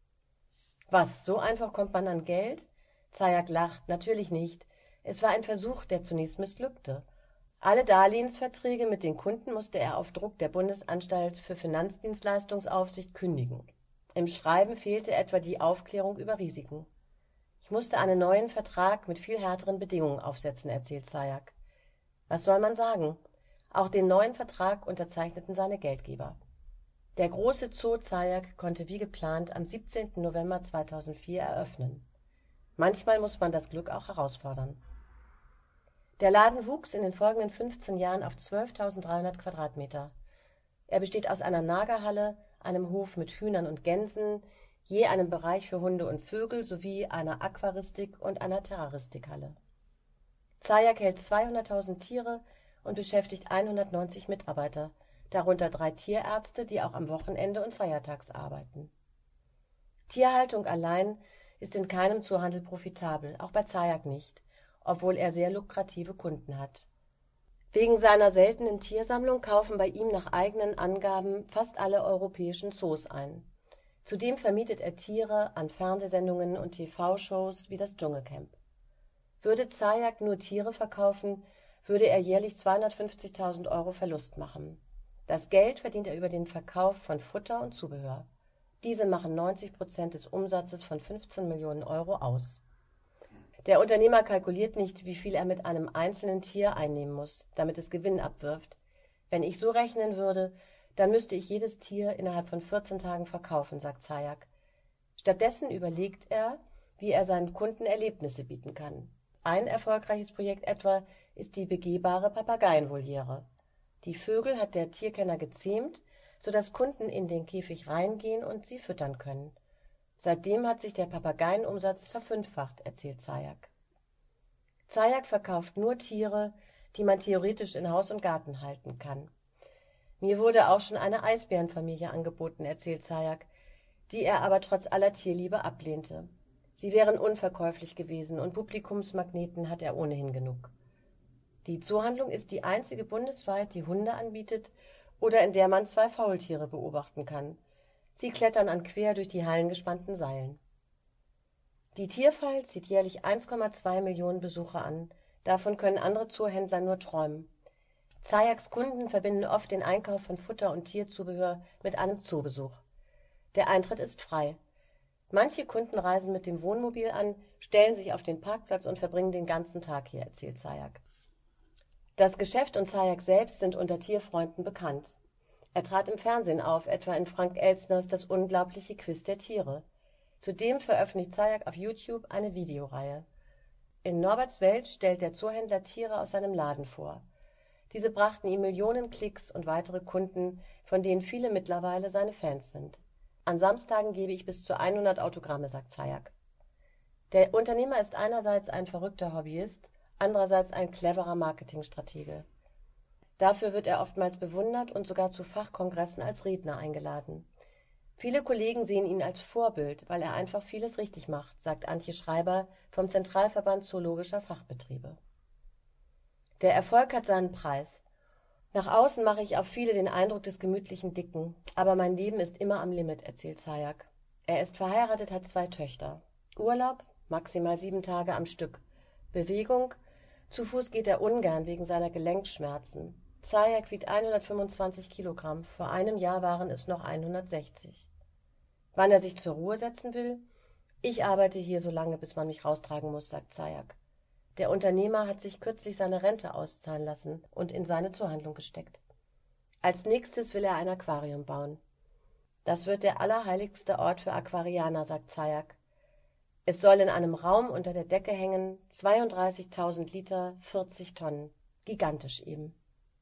Was, so einfach kommt man an Geld? Zajac lacht, natürlich nicht. Es war ein Versuch, der zunächst missglückte. Alle Darlehensverträge mit den Kunden musste er auf Druck der Bundesanstalt für Finanzdienstleistungsaufsicht kündigen. Im Schreiben fehlte etwa die Aufklärung über Risiken. Ich musste einen neuen Vertrag mit viel härteren Bedingungen aufsetzen, erzählt Zajac. Was soll man sagen? Auch den neuen Vertrag unterzeichneten seine Geldgeber. Der große Zoo Zajac konnte wie geplant am 17. November 2004 eröffnen. Manchmal muss man das Glück auch herausfordern. Der Laden wuchs in den folgenden 15 Jahren auf 12.300 Quadratmeter. Er besteht aus einer Nagerhalle, einem Hof mit Hühnern und Gänsen, je einem Bereich für Hunde und Vögel sowie einer Aquaristik- und einer Terraristikhalle. Zajac hält 200.000 Tiere und beschäftigt 190 Mitarbeiter, darunter 3 Tierärzte, die auch am Wochenende und feiertags arbeiten. Tierhaltung allein ist in keinem Zoohandel profitabel, auch bei Zajac nicht, obwohl er sehr lukrative Kunden hat. Wegen seiner seltenen Tiersammlung kaufen bei ihm nach eigenen Angaben fast alle europäischen Zoos ein. Zudem vermietet er Tiere an Fernsehsendungen und TV-Shows wie das Dschungelcamp. Würde Zajac nur Tiere verkaufen, würde er jährlich 250.000 € Verlust machen. Das Geld verdient er über den Verkauf von Futter und Zubehör. Diese machen 90% des Umsatzes von 15 Millionen € aus. Der Unternehmer kalkuliert nicht, wie viel er mit einem einzelnen Tier einnehmen muss, damit es Gewinn abwirft. Wenn ich so rechnen würde, dann müsste ich jedes Tier innerhalb von 14 Tagen verkaufen, sagt Zajac. Stattdessen überlegt er, wie er seinen Kunden Erlebnisse bieten kann. Ein erfolgreiches Projekt etwa ist die begehbare Papageienvoliere. Die Vögel hat der Tierkenner gezähmt, sodass Kunden in den Käfig reingehen und sie füttern können. Seitdem hat sich der Papageienumsatz verfünffacht, erzählt Zajac. Zajac verkauft nur Tiere, die man theoretisch in Haus und Garten halten kann. Mir wurde auch schon eine Eisbärenfamilie angeboten, erzählt Zajac, die er aber trotz aller Tierliebe ablehnte. Sie wären unverkäuflich gewesen und Publikumsmagneten hat er ohnehin genug. Die Zoohandlung ist die einzige bundesweit, die Hunde anbietet oder in der man 2 Faultiere beobachten kann. Sie klettern an quer durch die Hallen gespannten Seilen. Die Tierfall zieht jährlich 1,2 Millionen Besucher an. Davon können andere Zoohändler nur träumen. Zajacs Kunden verbinden oft den Einkauf von Futter und Tierzubehör mit einem Zoobesuch. Der Eintritt ist frei. Manche Kunden reisen mit dem Wohnmobil an, stellen sich auf den Parkplatz und verbringen den ganzen Tag hier, erzählt Zajac. Das Geschäft und Zajac selbst sind unter Tierfreunden bekannt. Er trat im Fernsehen auf, etwa in Frank Elstners Das unglaubliche Quiz der Tiere. Zudem veröffentlicht Zajac auf YouTube eine Videoreihe. In Norberts Welt stellt der Zoohändler Tiere aus seinem Laden vor. Diese brachten ihm Millionen Klicks und weitere Kunden, von denen viele mittlerweile seine Fans sind. An Samstagen gebe ich bis zu 100 Autogramme, sagt Zajac. Der Unternehmer ist einerseits ein verrückter Hobbyist, andererseits ein cleverer Marketingstratege. Dafür wird er oftmals bewundert und sogar zu Fachkongressen als Redner eingeladen. Viele Kollegen sehen ihn als Vorbild, weil er einfach vieles richtig macht, sagt Antje Schreiber vom Zentralverband Zoologischer Fachbetriebe. Der Erfolg hat seinen Preis. Nach außen mache ich auf viele den Eindruck des gemütlichen Dicken, aber mein Leben ist immer am Limit, erzählt Zajac. Er ist verheiratet, hat 2 Töchter. Urlaub, maximal 7 Tage am Stück. Bewegung, zu Fuß geht er ungern wegen seiner Gelenkschmerzen. Zajac wiegt 125 Kilogramm, vor einem Jahr waren es noch 160. Wann er sich zur Ruhe setzen will? Ich arbeite hier so lange, bis man mich raustragen muss, sagt Zajac. Der Unternehmer hat sich kürzlich seine Rente auszahlen lassen und in seine Zoohandlung gesteckt. Als nächstes will er ein Aquarium bauen. Das wird der allerheiligste Ort für Aquarianer, sagt Zajac. Es soll in einem Raum unter der Decke hängen, 32.000 Liter, 40 Tonnen. Gigantisch eben.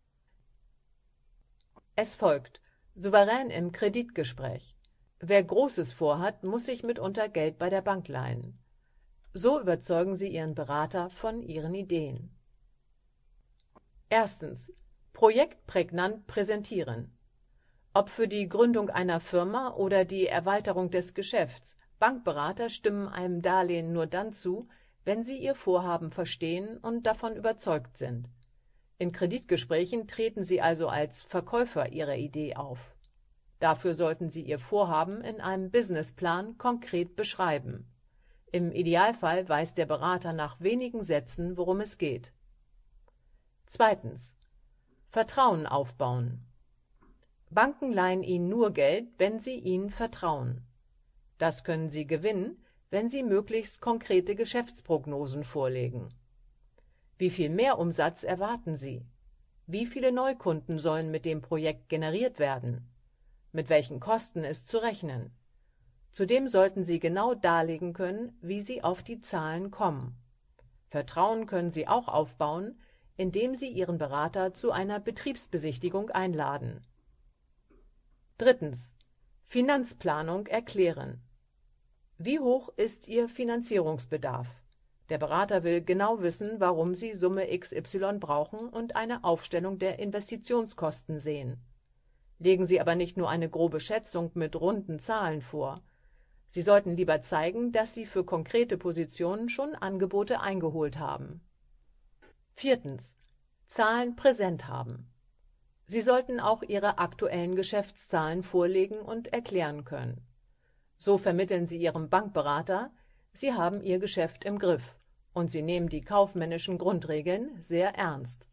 Es folgt Souverän im Kreditgespräch. Wer Großes vorhat, muss sich mitunter Geld bei der Bank leihen. So überzeugen Sie Ihren Berater von Ihren Ideen. Erstens. Projekt prägnant präsentieren. Ob für die Gründung einer Firma oder die Erweiterung des Geschäfts, Bankberater stimmen einem Darlehen nur dann zu, wenn sie ihr Vorhaben verstehen und davon überzeugt sind. In Kreditgesprächen treten Sie also als Verkäufer Ihrer Idee auf. Dafür sollten Sie Ihr Vorhaben in einem Businessplan konkret beschreiben. Im Idealfall weiß der Berater nach wenigen Sätzen, worum es geht. Zweitens. Vertrauen aufbauen. Banken leihen Ihnen nur Geld, wenn sie Ihnen vertrauen. Das können Sie gewinnen, wenn Sie möglichst konkrete Geschäftsprognosen vorlegen. Wie viel Mehrumsatz erwarten Sie? Wie viele Neukunden sollen mit dem Projekt generiert werden? Mit welchen Kosten ist zu rechnen? Zudem sollten Sie genau darlegen können, wie Sie auf die Zahlen kommen. Vertrauen können Sie auch aufbauen, indem Sie Ihren Berater zu einer Betriebsbesichtigung einladen. Drittens. Finanzplanung erklären. Wie hoch ist Ihr Finanzierungsbedarf? Der Berater will genau wissen, warum Sie Summe XY brauchen und eine Aufstellung der Investitionskosten sehen. Legen Sie aber nicht nur eine grobe Schätzung mit runden Zahlen vor. Sie sollten lieber zeigen, dass Sie für konkrete Positionen schon Angebote eingeholt haben. Viertens. Zahlen präsent haben. Sie sollten auch Ihre aktuellen Geschäftszahlen vorlegen und erklären können. So vermitteln Sie Ihrem Bankberater, Sie haben Ihr Geschäft im Griff und Sie nehmen die kaufmännischen Grundregeln sehr ernst.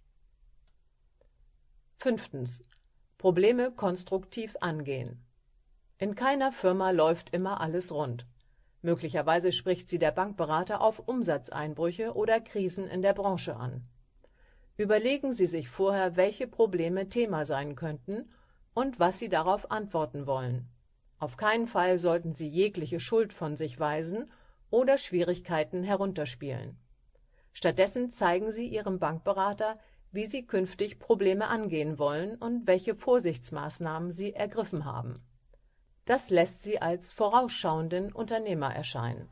Fünftens. Probleme konstruktiv angehen. In keiner Firma läuft immer alles rund. Möglicherweise spricht Sie der Bankberater auf Umsatzeinbrüche oder Krisen in der Branche an. Überlegen Sie sich vorher, welche Probleme Thema sein könnten und was Sie darauf antworten wollen. Auf keinen Fall sollten Sie jegliche Schuld von sich weisen oder Schwierigkeiten herunterspielen. Stattdessen zeigen Sie Ihrem Bankberater, wie Sie künftig Probleme angehen wollen und welche Vorsichtsmaßnahmen Sie ergriffen haben. Das lässt Sie als vorausschauenden Unternehmer erscheinen.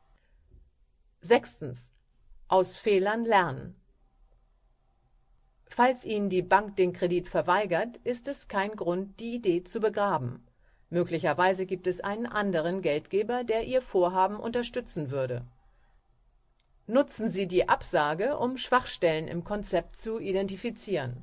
6. Aus Fehlern lernen. Falls Ihnen die Bank den Kredit verweigert, ist es kein Grund, die Idee zu begraben. Möglicherweise gibt es einen anderen Geldgeber, der Ihr Vorhaben unterstützen würde. Nutzen Sie die Absage, um Schwachstellen im Konzept zu identifizieren.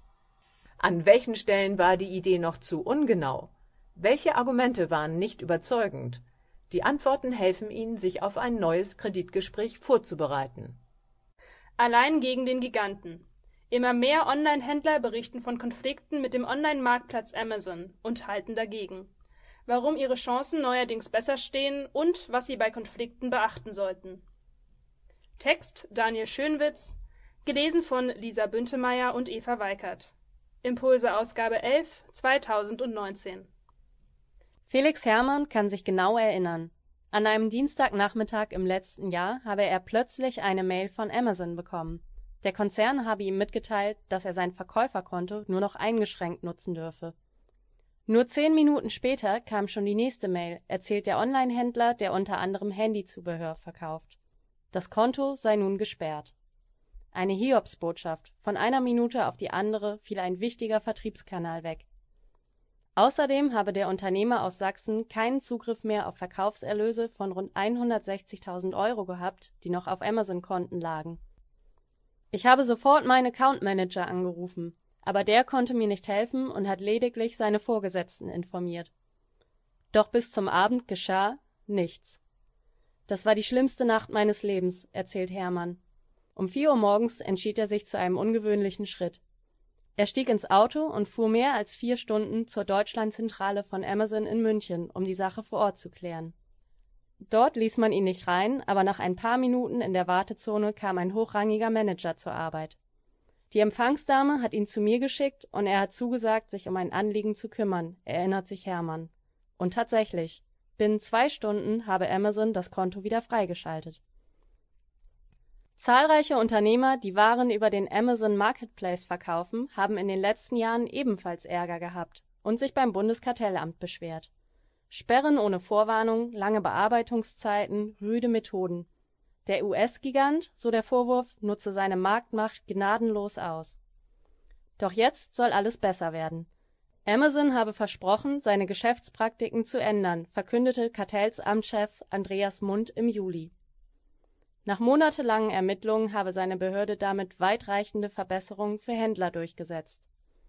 An welchen Stellen war die Idee noch zu ungenau? Welche Argumente waren nicht überzeugend? Die Antworten helfen Ihnen, sich auf ein neues Kreditgespräch vorzubereiten. Allein gegen den Giganten. Immer mehr Online-Händler berichten von Konflikten mit dem Online-Marktplatz Amazon und halten dagegen. Warum ihre Chancen neuerdings besser stehen und was sie bei Konflikten beachten sollten. Text Daniel Schönwitz, gelesen von Lisa Büntemeyer und Eva Weikert. Impulse Ausgabe 11, 2019. Felix Herrmann kann sich genau erinnern. An einem Dienstagnachmittag im letzten Jahr habe er plötzlich eine Mail von Amazon bekommen. Der Konzern habe ihm mitgeteilt, dass er sein Verkäuferkonto nur noch eingeschränkt nutzen dürfe. Nur 10 Minuten später kam schon die nächste Mail, erzählt der Online-Händler, der unter anderem Handyzubehör verkauft. Das Konto sei nun gesperrt. Eine Hiobsbotschaft. Von einer Minute auf die andere fiel ein wichtiger Vertriebskanal weg. Außerdem habe der Unternehmer aus Sachsen keinen Zugriff mehr auf Verkaufserlöse von rund 160.000 € gehabt, die noch auf Amazon-Konten lagen. Ich habe sofort meinen Account-Manager angerufen, aber der konnte mir nicht helfen und hat lediglich seine Vorgesetzten informiert. Doch bis zum Abend geschah nichts. Das war die schlimmste Nacht meines Lebens, erzählt Herrmann. Um 4 Uhr morgens entschied er sich zu einem ungewöhnlichen Schritt. Er stieg ins Auto und fuhr mehr als 4 Stunden zur Deutschlandzentrale von Amazon in München, um die Sache vor Ort zu klären. Dort ließ man ihn nicht rein, aber nach ein paar Minuten in der Wartezone kam ein hochrangiger Manager zur Arbeit. Die Empfangsdame hat ihn zu mir geschickt und er hat zugesagt, sich um ein Anliegen zu kümmern, erinnert sich Herrmann. Und tatsächlich, binnen 2 Stunden habe Amazon das Konto wieder freigeschaltet. Zahlreiche Unternehmer, die Waren über den Amazon Marketplace verkaufen, haben in den letzten Jahren ebenfalls Ärger gehabt und sich beim Bundeskartellamt beschwert. Sperren ohne Vorwarnung, lange Bearbeitungszeiten, rüde Methoden. Der US-Gigant, so der Vorwurf, nutze seine Marktmacht gnadenlos aus. Doch jetzt soll alles besser werden. Amazon habe versprochen, seine Geschäftspraktiken zu ändern, verkündete Kartellamtschef Andreas Mund im Juli. Nach monatelangen Ermittlungen habe seine Behörde damit weitreichende Verbesserungen für Händler durchgesetzt.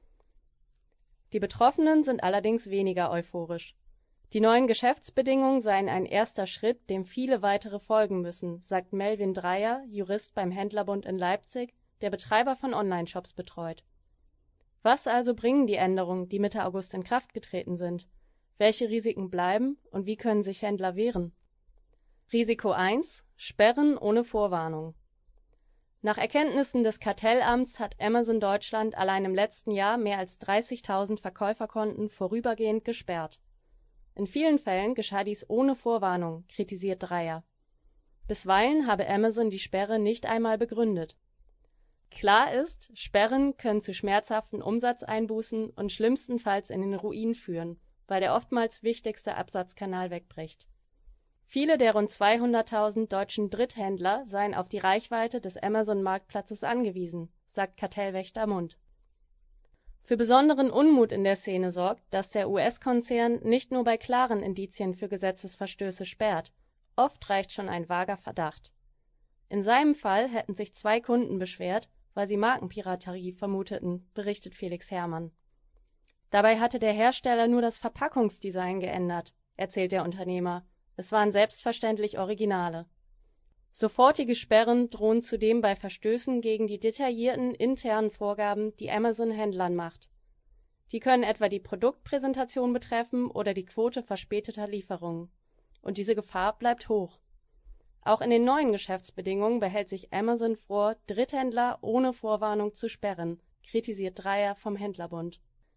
Die Betroffenen sind allerdings weniger euphorisch. Die neuen Geschäftsbedingungen seien ein erster Schritt, dem viele weitere folgen müssen, sagt Melvin Dreyer, Jurist beim Händlerbund in Leipzig, der Betreiber von Online-Shops betreut. Was also bringen die Änderungen, die Mitte August in Kraft getreten sind? Welche Risiken bleiben und wie können sich Händler wehren? Risiko 1: Sperren ohne Vorwarnung. Nach Erkenntnissen des Kartellamts hat Amazon Deutschland allein im letzten Jahr mehr als 30.000 Verkäuferkonten vorübergehend gesperrt. In vielen Fällen geschah dies ohne Vorwarnung, kritisiert Dreyer. Bisweilen habe Amazon die Sperre nicht einmal begründet. Klar ist, Sperren können zu schmerzhaften Umsatzeinbußen und schlimmstenfalls in den Ruin führen, weil der oftmals wichtigste Absatzkanal wegbricht. Viele der rund 200.000 deutschen Dritthändler seien auf die Reichweite des Amazon-Marktplatzes angewiesen, sagt Kartellwächter Mund. Für besonderen Unmut in der Szene sorgt, dass der US-Konzern nicht nur bei klaren Indizien für Gesetzesverstöße sperrt, oft reicht schon ein vager Verdacht. In seinem Fall hätten sich 2 Kunden beschwert, weil sie Markenpiraterie vermuteten, berichtet Felix Herrmann. Dabei hatte der Hersteller nur das Verpackungsdesign geändert, erzählt der Unternehmer. Es waren selbstverständlich Originale. Sofortige Sperren drohen zudem bei Verstößen gegen die detaillierten internen Vorgaben, die Amazon Händlern macht. Die können etwa die Produktpräsentation betreffen oder die Quote verspäteter Lieferungen. Und diese Gefahr bleibt hoch. Auch in den neuen Geschäftsbedingungen behält sich Amazon vor, Dritthändler ohne Vorwarnung zu sperren, kritisiert Dreyer vom Händlerbund.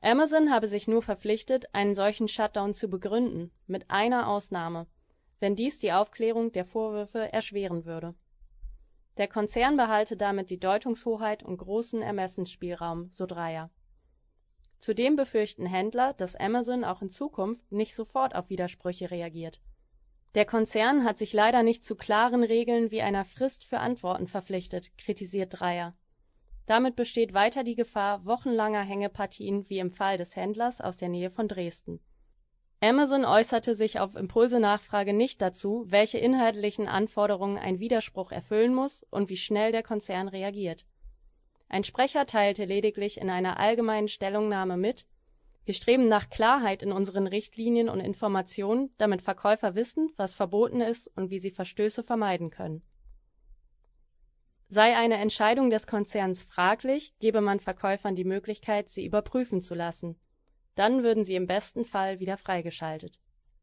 Amazon habe sich nur verpflichtet, einen solchen Shutdown zu begründen, mit einer Ausnahme, wenn dies die Aufklärung der Vorwürfe erschweren würde. Der Konzern behalte damit die Deutungshoheit und großen Ermessensspielraum, so Dreyer. Zudem befürchten Händler, dass Amazon auch in Zukunft nicht sofort auf Widersprüche reagiert. Der Konzern hat sich leider nicht zu klaren Regeln wie einer Frist für Antworten verpflichtet, kritisiert Dreyer. Damit besteht weiter die Gefahr wochenlanger Hängepartien wie im Fall des Händlers aus der Nähe von Dresden. Amazon äußerte sich auf Impulse-Nachfrage nicht dazu, welche inhaltlichen Anforderungen ein Widerspruch erfüllen muss und wie schnell der Konzern reagiert. Ein Sprecher teilte lediglich in einer allgemeinen Stellungnahme mit: Wir streben nach Klarheit in unseren Richtlinien und Informationen, damit Verkäufer wissen, was verboten ist und wie sie Verstöße vermeiden können. Sei eine Entscheidung des Konzerns fraglich, gebe man Verkäufern die Möglichkeit, sie überprüfen zu lassen. Dann würden sie im besten Fall wieder freigeschaltet.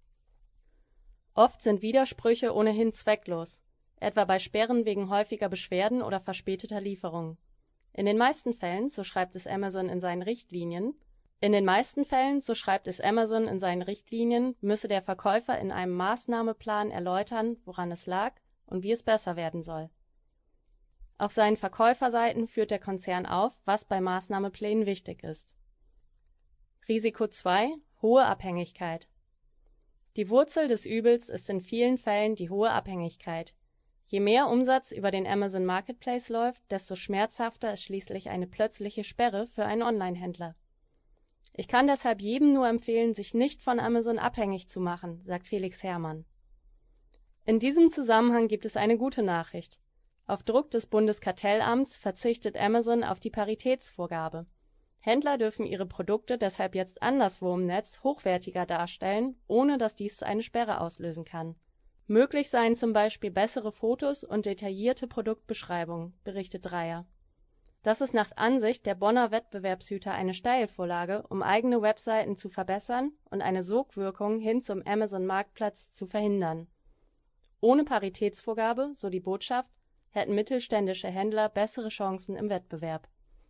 Oft sind Widersprüche ohnehin zwecklos, etwa bei Sperren wegen häufiger Beschwerden oder verspäteter Lieferungen. In den meisten Fällen, so schreibt es Amazon in seinen Richtlinien, müsse der Verkäufer in einem Maßnahmeplan erläutern, woran es lag und wie es besser werden soll. Auf seinen Verkäuferseiten führt der Konzern auf, was bei Maßnahmeplänen wichtig ist. Risiko 2: Hohe Abhängigkeit. Die Wurzel des Übels ist in vielen Fällen die hohe Abhängigkeit. Je mehr Umsatz über den Amazon Marketplace läuft, desto schmerzhafter ist schließlich eine plötzliche Sperre für einen Online-Händler. Ich kann deshalb jedem nur empfehlen, sich nicht von Amazon abhängig zu machen, sagt Felix Herrmann. In diesem Zusammenhang gibt es eine gute Nachricht. Auf Druck des Bundeskartellamts verzichtet Amazon auf die Paritätsvorgabe. Händler dürfen ihre Produkte deshalb jetzt anderswo im Netz hochwertiger darstellen, ohne dass dies eine Sperre auslösen kann. Möglich seien zum Beispiel bessere Fotos und detaillierte Produktbeschreibungen, berichtet Dreyer. Das ist nach Ansicht der Bonner Wettbewerbshüter eine Steilvorlage, um eigene Webseiten zu verbessern und eine Sogwirkung hin zum Amazon-Marktplatz zu verhindern. Ohne Paritätsvorgabe, so die Botschaft, hätten mittelständische Händler bessere Chancen im Wettbewerb.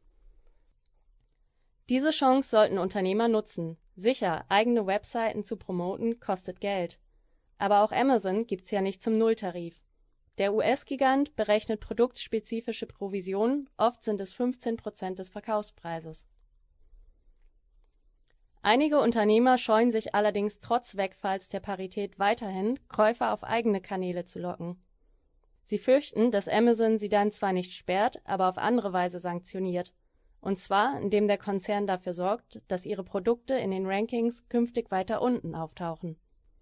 Diese Chance sollten Unternehmer nutzen. Sicher, eigene Webseiten zu promoten kostet Geld. Aber auch Amazon gibt's ja nicht zum Nulltarif. Der US-Gigant berechnet produktspezifische Provisionen, oft sind es 15% des Verkaufspreises. Einige Unternehmer scheuen sich allerdings trotz Wegfalls der Parität weiterhin, Käufer auf eigene Kanäle zu locken. Sie fürchten, dass Amazon sie dann zwar nicht sperrt, aber auf andere Weise sanktioniert. Und zwar, indem der Konzern dafür sorgt, dass ihre Produkte in den Rankings künftig weiter unten auftauchen.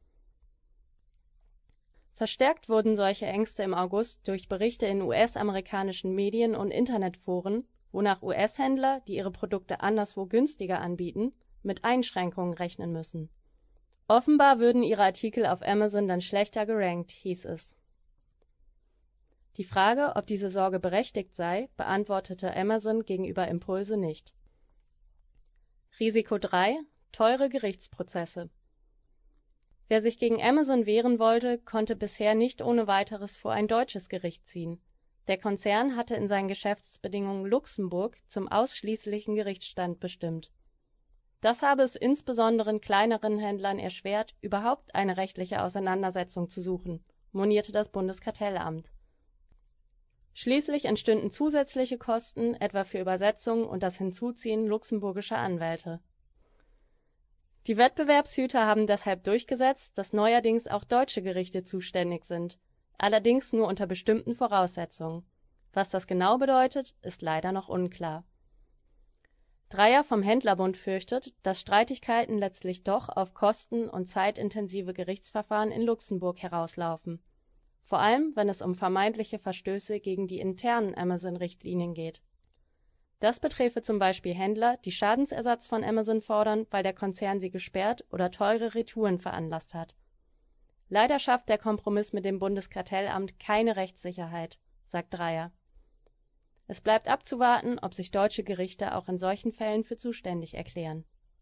Verstärkt wurden solche Ängste im August durch Berichte in US-amerikanischen Medien und Internetforen, wonach US-Händler, die ihre Produkte anderswo günstiger anbieten, mit Einschränkungen rechnen müssen. Offenbar würden ihre Artikel auf Amazon dann schlechter gerankt, hieß es. Die Frage, ob diese Sorge berechtigt sei, beantwortete Amazon gegenüber Impulse nicht. Risiko 3: Teure Gerichtsprozesse. Wer sich gegen Amazon wehren wollte, konnte bisher nicht ohne weiteres vor ein deutsches Gericht ziehen. Der Konzern hatte in seinen Geschäftsbedingungen Luxemburg zum ausschließlichen Gerichtsstand bestimmt. Das habe es insbesondere kleineren Händlern erschwert, überhaupt eine rechtliche Auseinandersetzung zu suchen, monierte das Bundeskartellamt. Schließlich entstünden zusätzliche Kosten, etwa für Übersetzung und das Hinzuziehen luxemburgischer Anwälte. Die Wettbewerbshüter haben deshalb durchgesetzt, dass neuerdings auch deutsche Gerichte zuständig sind, allerdings nur unter bestimmten Voraussetzungen. Was das genau bedeutet, ist leider noch unklar. Dreyer vom Händlerbund fürchtet, dass Streitigkeiten letztlich doch auf kosten- und zeitintensive Gerichtsverfahren in Luxemburg herauslaufen. Vor allem, wenn es um vermeintliche Verstöße gegen die internen Amazon-Richtlinien geht. Das betreffe zum Beispiel Händler, die Schadensersatz von Amazon fordern, weil der Konzern sie gesperrt oder teure Retouren veranlasst hat. Leider schafft der Kompromiss mit dem Bundeskartellamt keine Rechtssicherheit, sagt Dreyer. Es bleibt abzuwarten, ob sich deutsche Gerichte auch in solchen Fällen für zuständig erklären.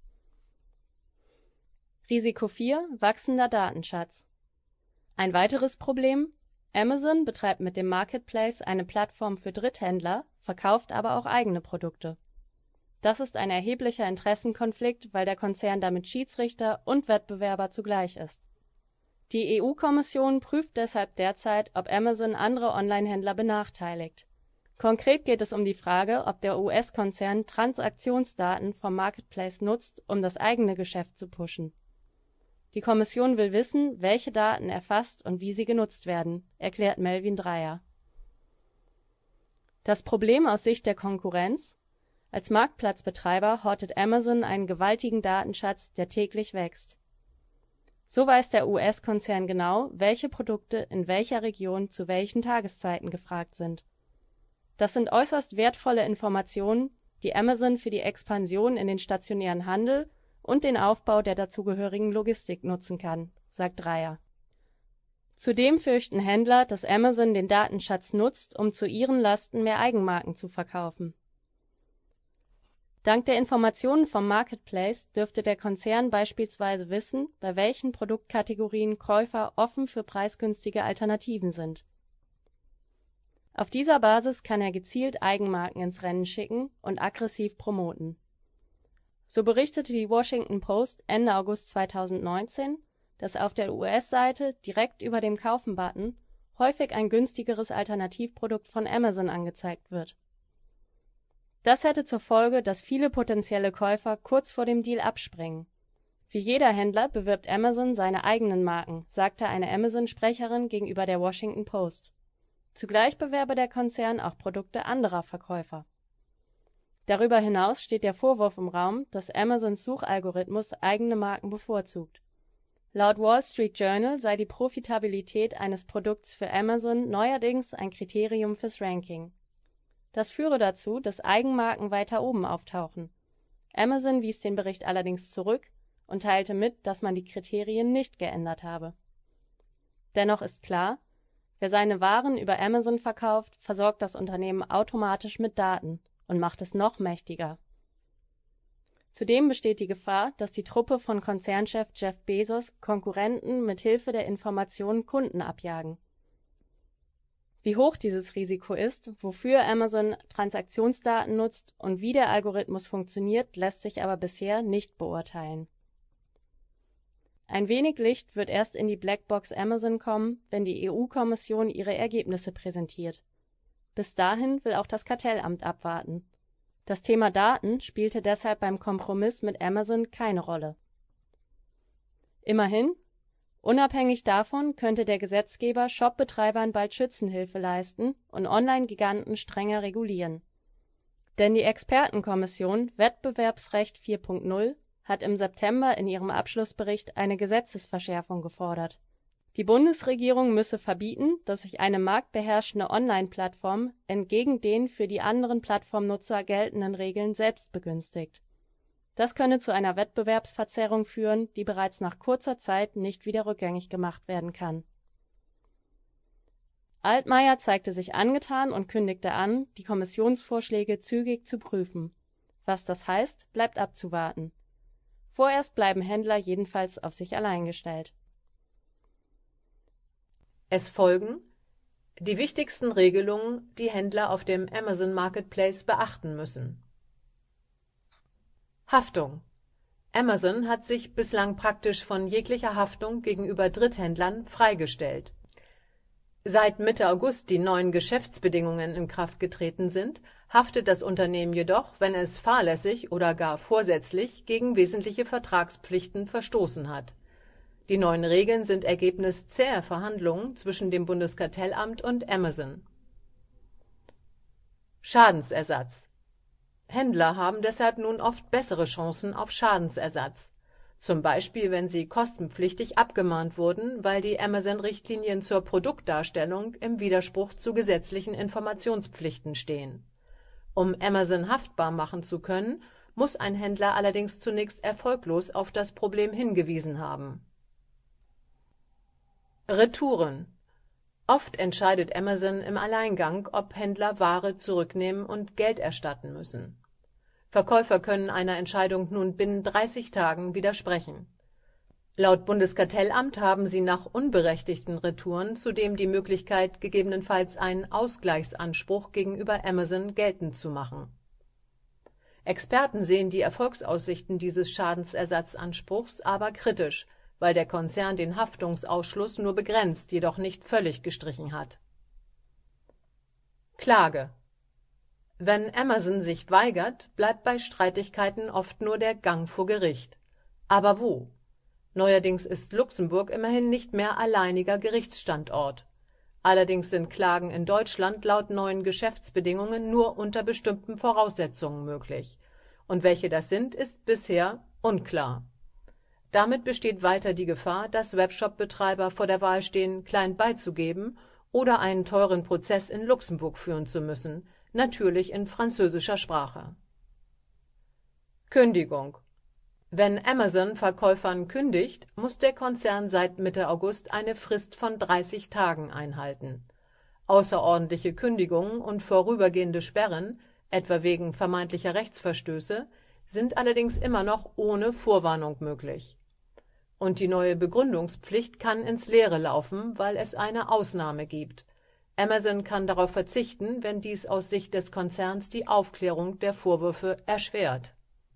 Risiko 4: Wachsender Datenschatz. Ein weiteres Problem: Amazon betreibt mit dem Marketplace eine Plattform für Dritthändler, verkauft aber auch eigene Produkte. Das ist ein erheblicher Interessenkonflikt, weil der Konzern damit Schiedsrichter und Wettbewerber zugleich ist. Die EU-Kommission prüft deshalb derzeit, ob Amazon andere Onlinehändler benachteiligt. Konkret geht es um die Frage, ob der US-Konzern Transaktionsdaten vom Marketplace nutzt, um das eigene Geschäft zu pushen. Die Kommission will wissen, welche Daten erfasst und wie sie genutzt werden, erklärt Melvin Dreyer. Das Problem aus Sicht der Konkurrenz: Als Marktplatzbetreiber hortet Amazon einen gewaltigen Datenschatz, der täglich wächst. So weiß der US-Konzern genau, welche Produkte in welcher Region zu welchen Tageszeiten gefragt sind. Das sind äußerst wertvolle Informationen, die Amazon für die Expansion in den stationären Handel und den Aufbau der dazugehörigen Logistik nutzen kann, sagt Dreyer. Zudem fürchten Händler, dass Amazon den Datenschatz nutzt, um zu ihren Lasten mehr Eigenmarken zu verkaufen. Dank der Informationen vom Marketplace dürfte der Konzern beispielsweise wissen, bei welchen Produktkategorien Käufer offen für preisgünstige Alternativen sind. Auf dieser Basis kann er gezielt Eigenmarken ins Rennen schicken und aggressiv promoten. So berichtete die Washington Post Ende August 2019, dass auf der US-Seite direkt über dem Kaufen-Button häufig ein günstigeres Alternativprodukt von Amazon angezeigt wird. Das hätte zur Folge, dass viele potenzielle Käufer kurz vor dem Deal abspringen. Wie jeder Händler bewirbt Amazon seine eigenen Marken, sagte eine Amazon-Sprecherin gegenüber der Washington Post. Zugleich bewerbe der Konzern auch Produkte anderer Verkäufer. Darüber hinaus steht der Vorwurf im Raum, dass Amazons Suchalgorithmus eigene Marken bevorzugt. Laut Wall Street Journal sei die Profitabilität eines Produkts für Amazon neuerdings ein Kriterium fürs Ranking. Das führe dazu, dass Eigenmarken weiter oben auftauchen. Amazon wies den Bericht allerdings zurück und teilte mit, dass man die Kriterien nicht geändert habe. Dennoch ist klar: Wer seine Waren über Amazon verkauft, versorgt das Unternehmen automatisch mit Daten und macht es noch mächtiger. Zudem besteht die Gefahr, dass die Truppe von Konzernchef Jeff Bezos Konkurrenten mit Hilfe der Informationen Kunden abjagen. Wie hoch dieses Risiko ist, wofür Amazon Transaktionsdaten nutzt und wie der Algorithmus funktioniert, lässt sich aber bisher nicht beurteilen. Ein wenig Licht wird erst in die Blackbox Amazon kommen, wenn die EU-Kommission ihre Ergebnisse präsentiert. Bis dahin will auch das Kartellamt abwarten. Das Thema Daten spielte deshalb beim Kompromiss mit Amazon keine Rolle. Immerhin: Unabhängig davon könnte der Gesetzgeber Shopbetreibern bald Schützenhilfe leisten und Online-Giganten strenger regulieren. Denn die Expertenkommission Wettbewerbsrecht 4.0 hat im September in ihrem Abschlussbericht eine Gesetzesverschärfung gefordert. Die Bundesregierung müsse verbieten, dass sich eine marktbeherrschende Online-Plattform entgegen den für die anderen Plattformnutzer geltenden Regeln selbst begünstigt. Das könne zu einer Wettbewerbsverzerrung führen, die bereits nach kurzer Zeit nicht wieder rückgängig gemacht werden kann. Altmaier zeigte sich angetan und kündigte an, die Kommissionsvorschläge zügig zu prüfen. Was das heißt, bleibt abzuwarten. Vorerst bleiben Händler jedenfalls auf sich allein gestellt. Es folgen die wichtigsten Regelungen, die Händler auf dem Amazon Marketplace beachten müssen. Haftung. Amazon hat sich bislang praktisch von jeglicher Haftung gegenüber Dritthändlern freigestellt. Seit Mitte August die neuen Geschäftsbedingungen in Kraft getreten sind, haftet das Unternehmen jedoch, wenn es fahrlässig oder gar vorsätzlich gegen wesentliche Vertragspflichten verstoßen hat. Die neuen Regeln sind Ergebnis zäher Verhandlungen zwischen dem Bundeskartellamt und Amazon. Schadensersatz. Händler haben deshalb nun oft bessere Chancen auf Schadensersatz. Zum Beispiel, wenn sie kostenpflichtig abgemahnt wurden, weil die Amazon-Richtlinien zur Produktdarstellung im Widerspruch zu gesetzlichen Informationspflichten stehen. Um Amazon haftbar machen zu können, muss ein Händler allerdings zunächst erfolglos auf das Problem hingewiesen haben. Retouren. Oft entscheidet Amazon im Alleingang, ob Händler Ware zurücknehmen und Geld erstatten müssen. Verkäufer können einer Entscheidung nun binnen 30 Tagen widersprechen. Laut Bundeskartellamt haben sie nach unberechtigten Retouren zudem die Möglichkeit, gegebenenfalls einen Ausgleichsanspruch gegenüber Amazon geltend zu machen. Experten sehen die Erfolgsaussichten dieses Schadensersatzanspruchs aber kritisch, weil der Konzern den Haftungsausschluss nur begrenzt, jedoch nicht völlig gestrichen hat. Klage. Wenn Amazon sich weigert, bleibt bei Streitigkeiten oft nur der Gang vor Gericht. Aber wo? Neuerdings ist Luxemburg immerhin nicht mehr alleiniger Gerichtsstandort. Allerdings sind Klagen in Deutschland laut neuen Geschäftsbedingungen nur unter bestimmten Voraussetzungen möglich. Und welche das sind, ist bisher unklar. Damit besteht weiter die Gefahr, dass Webshop-Betreiber vor der Wahl stehen, klein beizugeben oder einen teuren Prozess in Luxemburg führen zu müssen, natürlich in französischer Sprache. Kündigung. Wenn Amazon Verkäufern kündigt, muss der Konzern seit Mitte August eine Frist von 30 Tagen einhalten. Außerordentliche Kündigungen und vorübergehende Sperren, etwa wegen vermeintlicher Rechtsverstöße, sind allerdings immer noch ohne Vorwarnung möglich. Und die neue Begründungspflicht kann ins Leere laufen, weil es eine Ausnahme gibt. Amazon kann darauf verzichten, wenn dies aus Sicht des Konzerns die Aufklärung der Vorwürfe erschwert.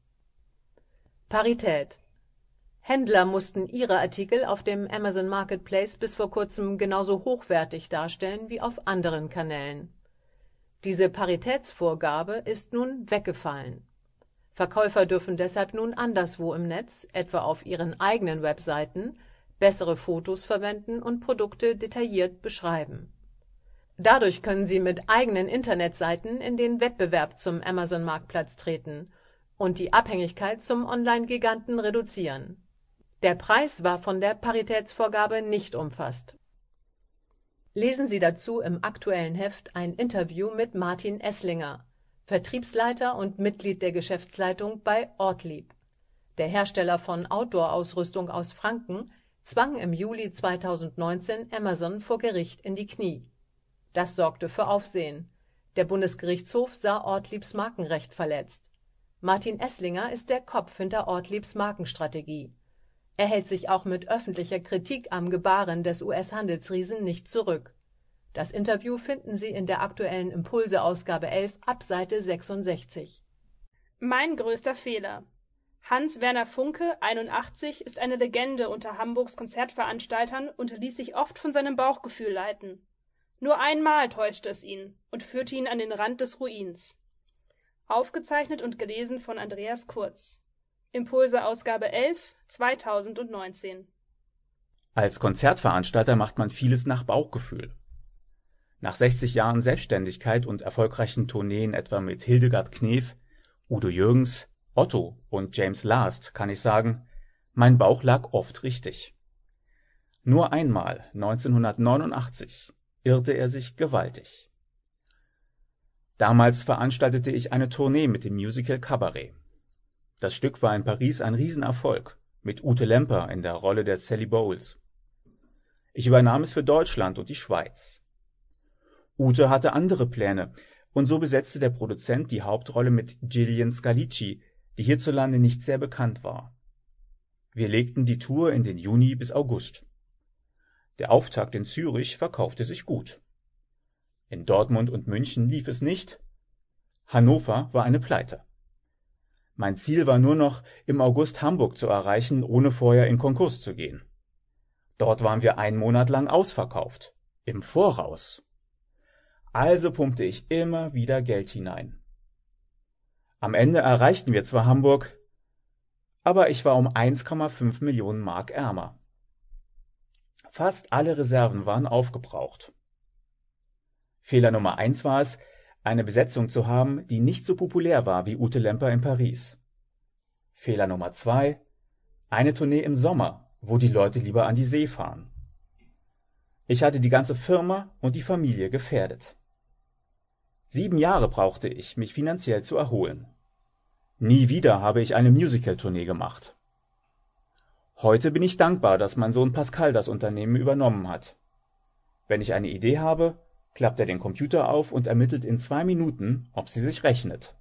Parität. Händler mussten ihre Artikel auf dem Amazon Marketplace bis vor kurzem genauso hochwertig darstellen wie auf anderen Kanälen. Diese Paritätsvorgabe ist nun weggefallen. Verkäufer dürfen deshalb nun anderswo im Netz, etwa auf ihren eigenen Webseiten, bessere Fotos verwenden und Produkte detailliert beschreiben. Dadurch können sie mit eigenen Internetseiten in den Wettbewerb zum Amazon-Marktplatz treten und die Abhängigkeit zum Online-Giganten reduzieren. Der Preis war von der Paritätsvorgabe nicht umfasst. Lesen Sie dazu im aktuellen Heft ein Interview mit Martin Esslinger, Vertriebsleiter und Mitglied der Geschäftsleitung bei Ortlieb. Der Hersteller von Outdoor-Ausrüstung aus Franken zwang im Juli 2019 Amazon vor Gericht in die Knie. Das sorgte für Aufsehen. Der Bundesgerichtshof sah Ortliebs Markenrecht verletzt. Martin Esslinger ist der Kopf hinter Ortliebs Markenstrategie. Er hält sich auch mit öffentlicher Kritik am Gebaren des US-Handelsriesen nicht zurück. Das Interview finden Sie in der aktuellen Impulse-Ausgabe 11 ab Seite 66. Mein größter Fehler. Hans-Werner Funke, 81, ist eine Legende unter Hamburgs Konzertveranstaltern und ließ sich oft von seinem Bauchgefühl leiten. Nur einmal täuschte es ihn und führte ihn an den Rand des Ruins. Aufgezeichnet und gelesen von Andreas Kurz. Impulse Ausgabe 11, 2019. Als Konzertveranstalter macht man vieles nach Bauchgefühl. Nach 60 Jahren Selbstständigkeit und erfolgreichen Tourneen etwa mit Hildegard Knef, Udo Jürgens, Otto und James Last kann ich sagen, mein Bauch lag oft richtig. Nur einmal, 1989, irrte er sich gewaltig. Damals veranstaltete ich eine Tournee mit dem Musical Cabaret. Das Stück war in Paris ein Riesenerfolg, mit Ute Lemper in der Rolle der Sally Bowles. Ich übernahm es für Deutschland und die Schweiz. Ute hatte andere Pläne, und so besetzte der Produzent die Hauptrolle mit Gillian Scalici, die hierzulande nicht sehr bekannt war. Wir legten die Tour in den Juni bis August. Der Auftakt in Zürich verkaufte sich gut. In Dortmund und München lief es nicht. Hannover war eine Pleite. Mein Ziel war nur noch, im August Hamburg zu erreichen, ohne vorher in Konkurs zu gehen. Dort waren wir einen Monat lang ausverkauft. Im Voraus. Also pumpte ich immer wieder Geld hinein. Am Ende erreichten wir zwar Hamburg, aber ich war um 1,5 Millionen Mark ärmer. Fast alle Reserven waren aufgebraucht. Fehler Nummer 1 war es, eine Besetzung zu haben, die nicht so populär war wie Ute Lemper in Paris. Fehler Nummer 2, eine Tournee im Sommer, wo die Leute lieber an die See fahren. Ich hatte die ganze Firma und die Familie gefährdet. 7 Jahre brauchte ich, mich finanziell zu erholen. Nie wieder habe ich eine Musical-Tournee gemacht. Heute bin ich dankbar, dass mein Sohn Pascal das Unternehmen übernommen hat. Wenn ich eine Idee habe, klappt er den Computer auf und ermittelt in 2 Minuten, ob sie sich rechnet.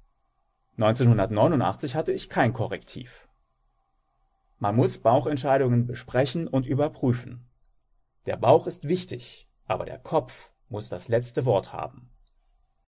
1989 hatte ich kein Korrektiv. Man muss Bauchentscheidungen besprechen und überprüfen. Der Bauch ist wichtig, aber der Kopf muss das letzte Wort haben.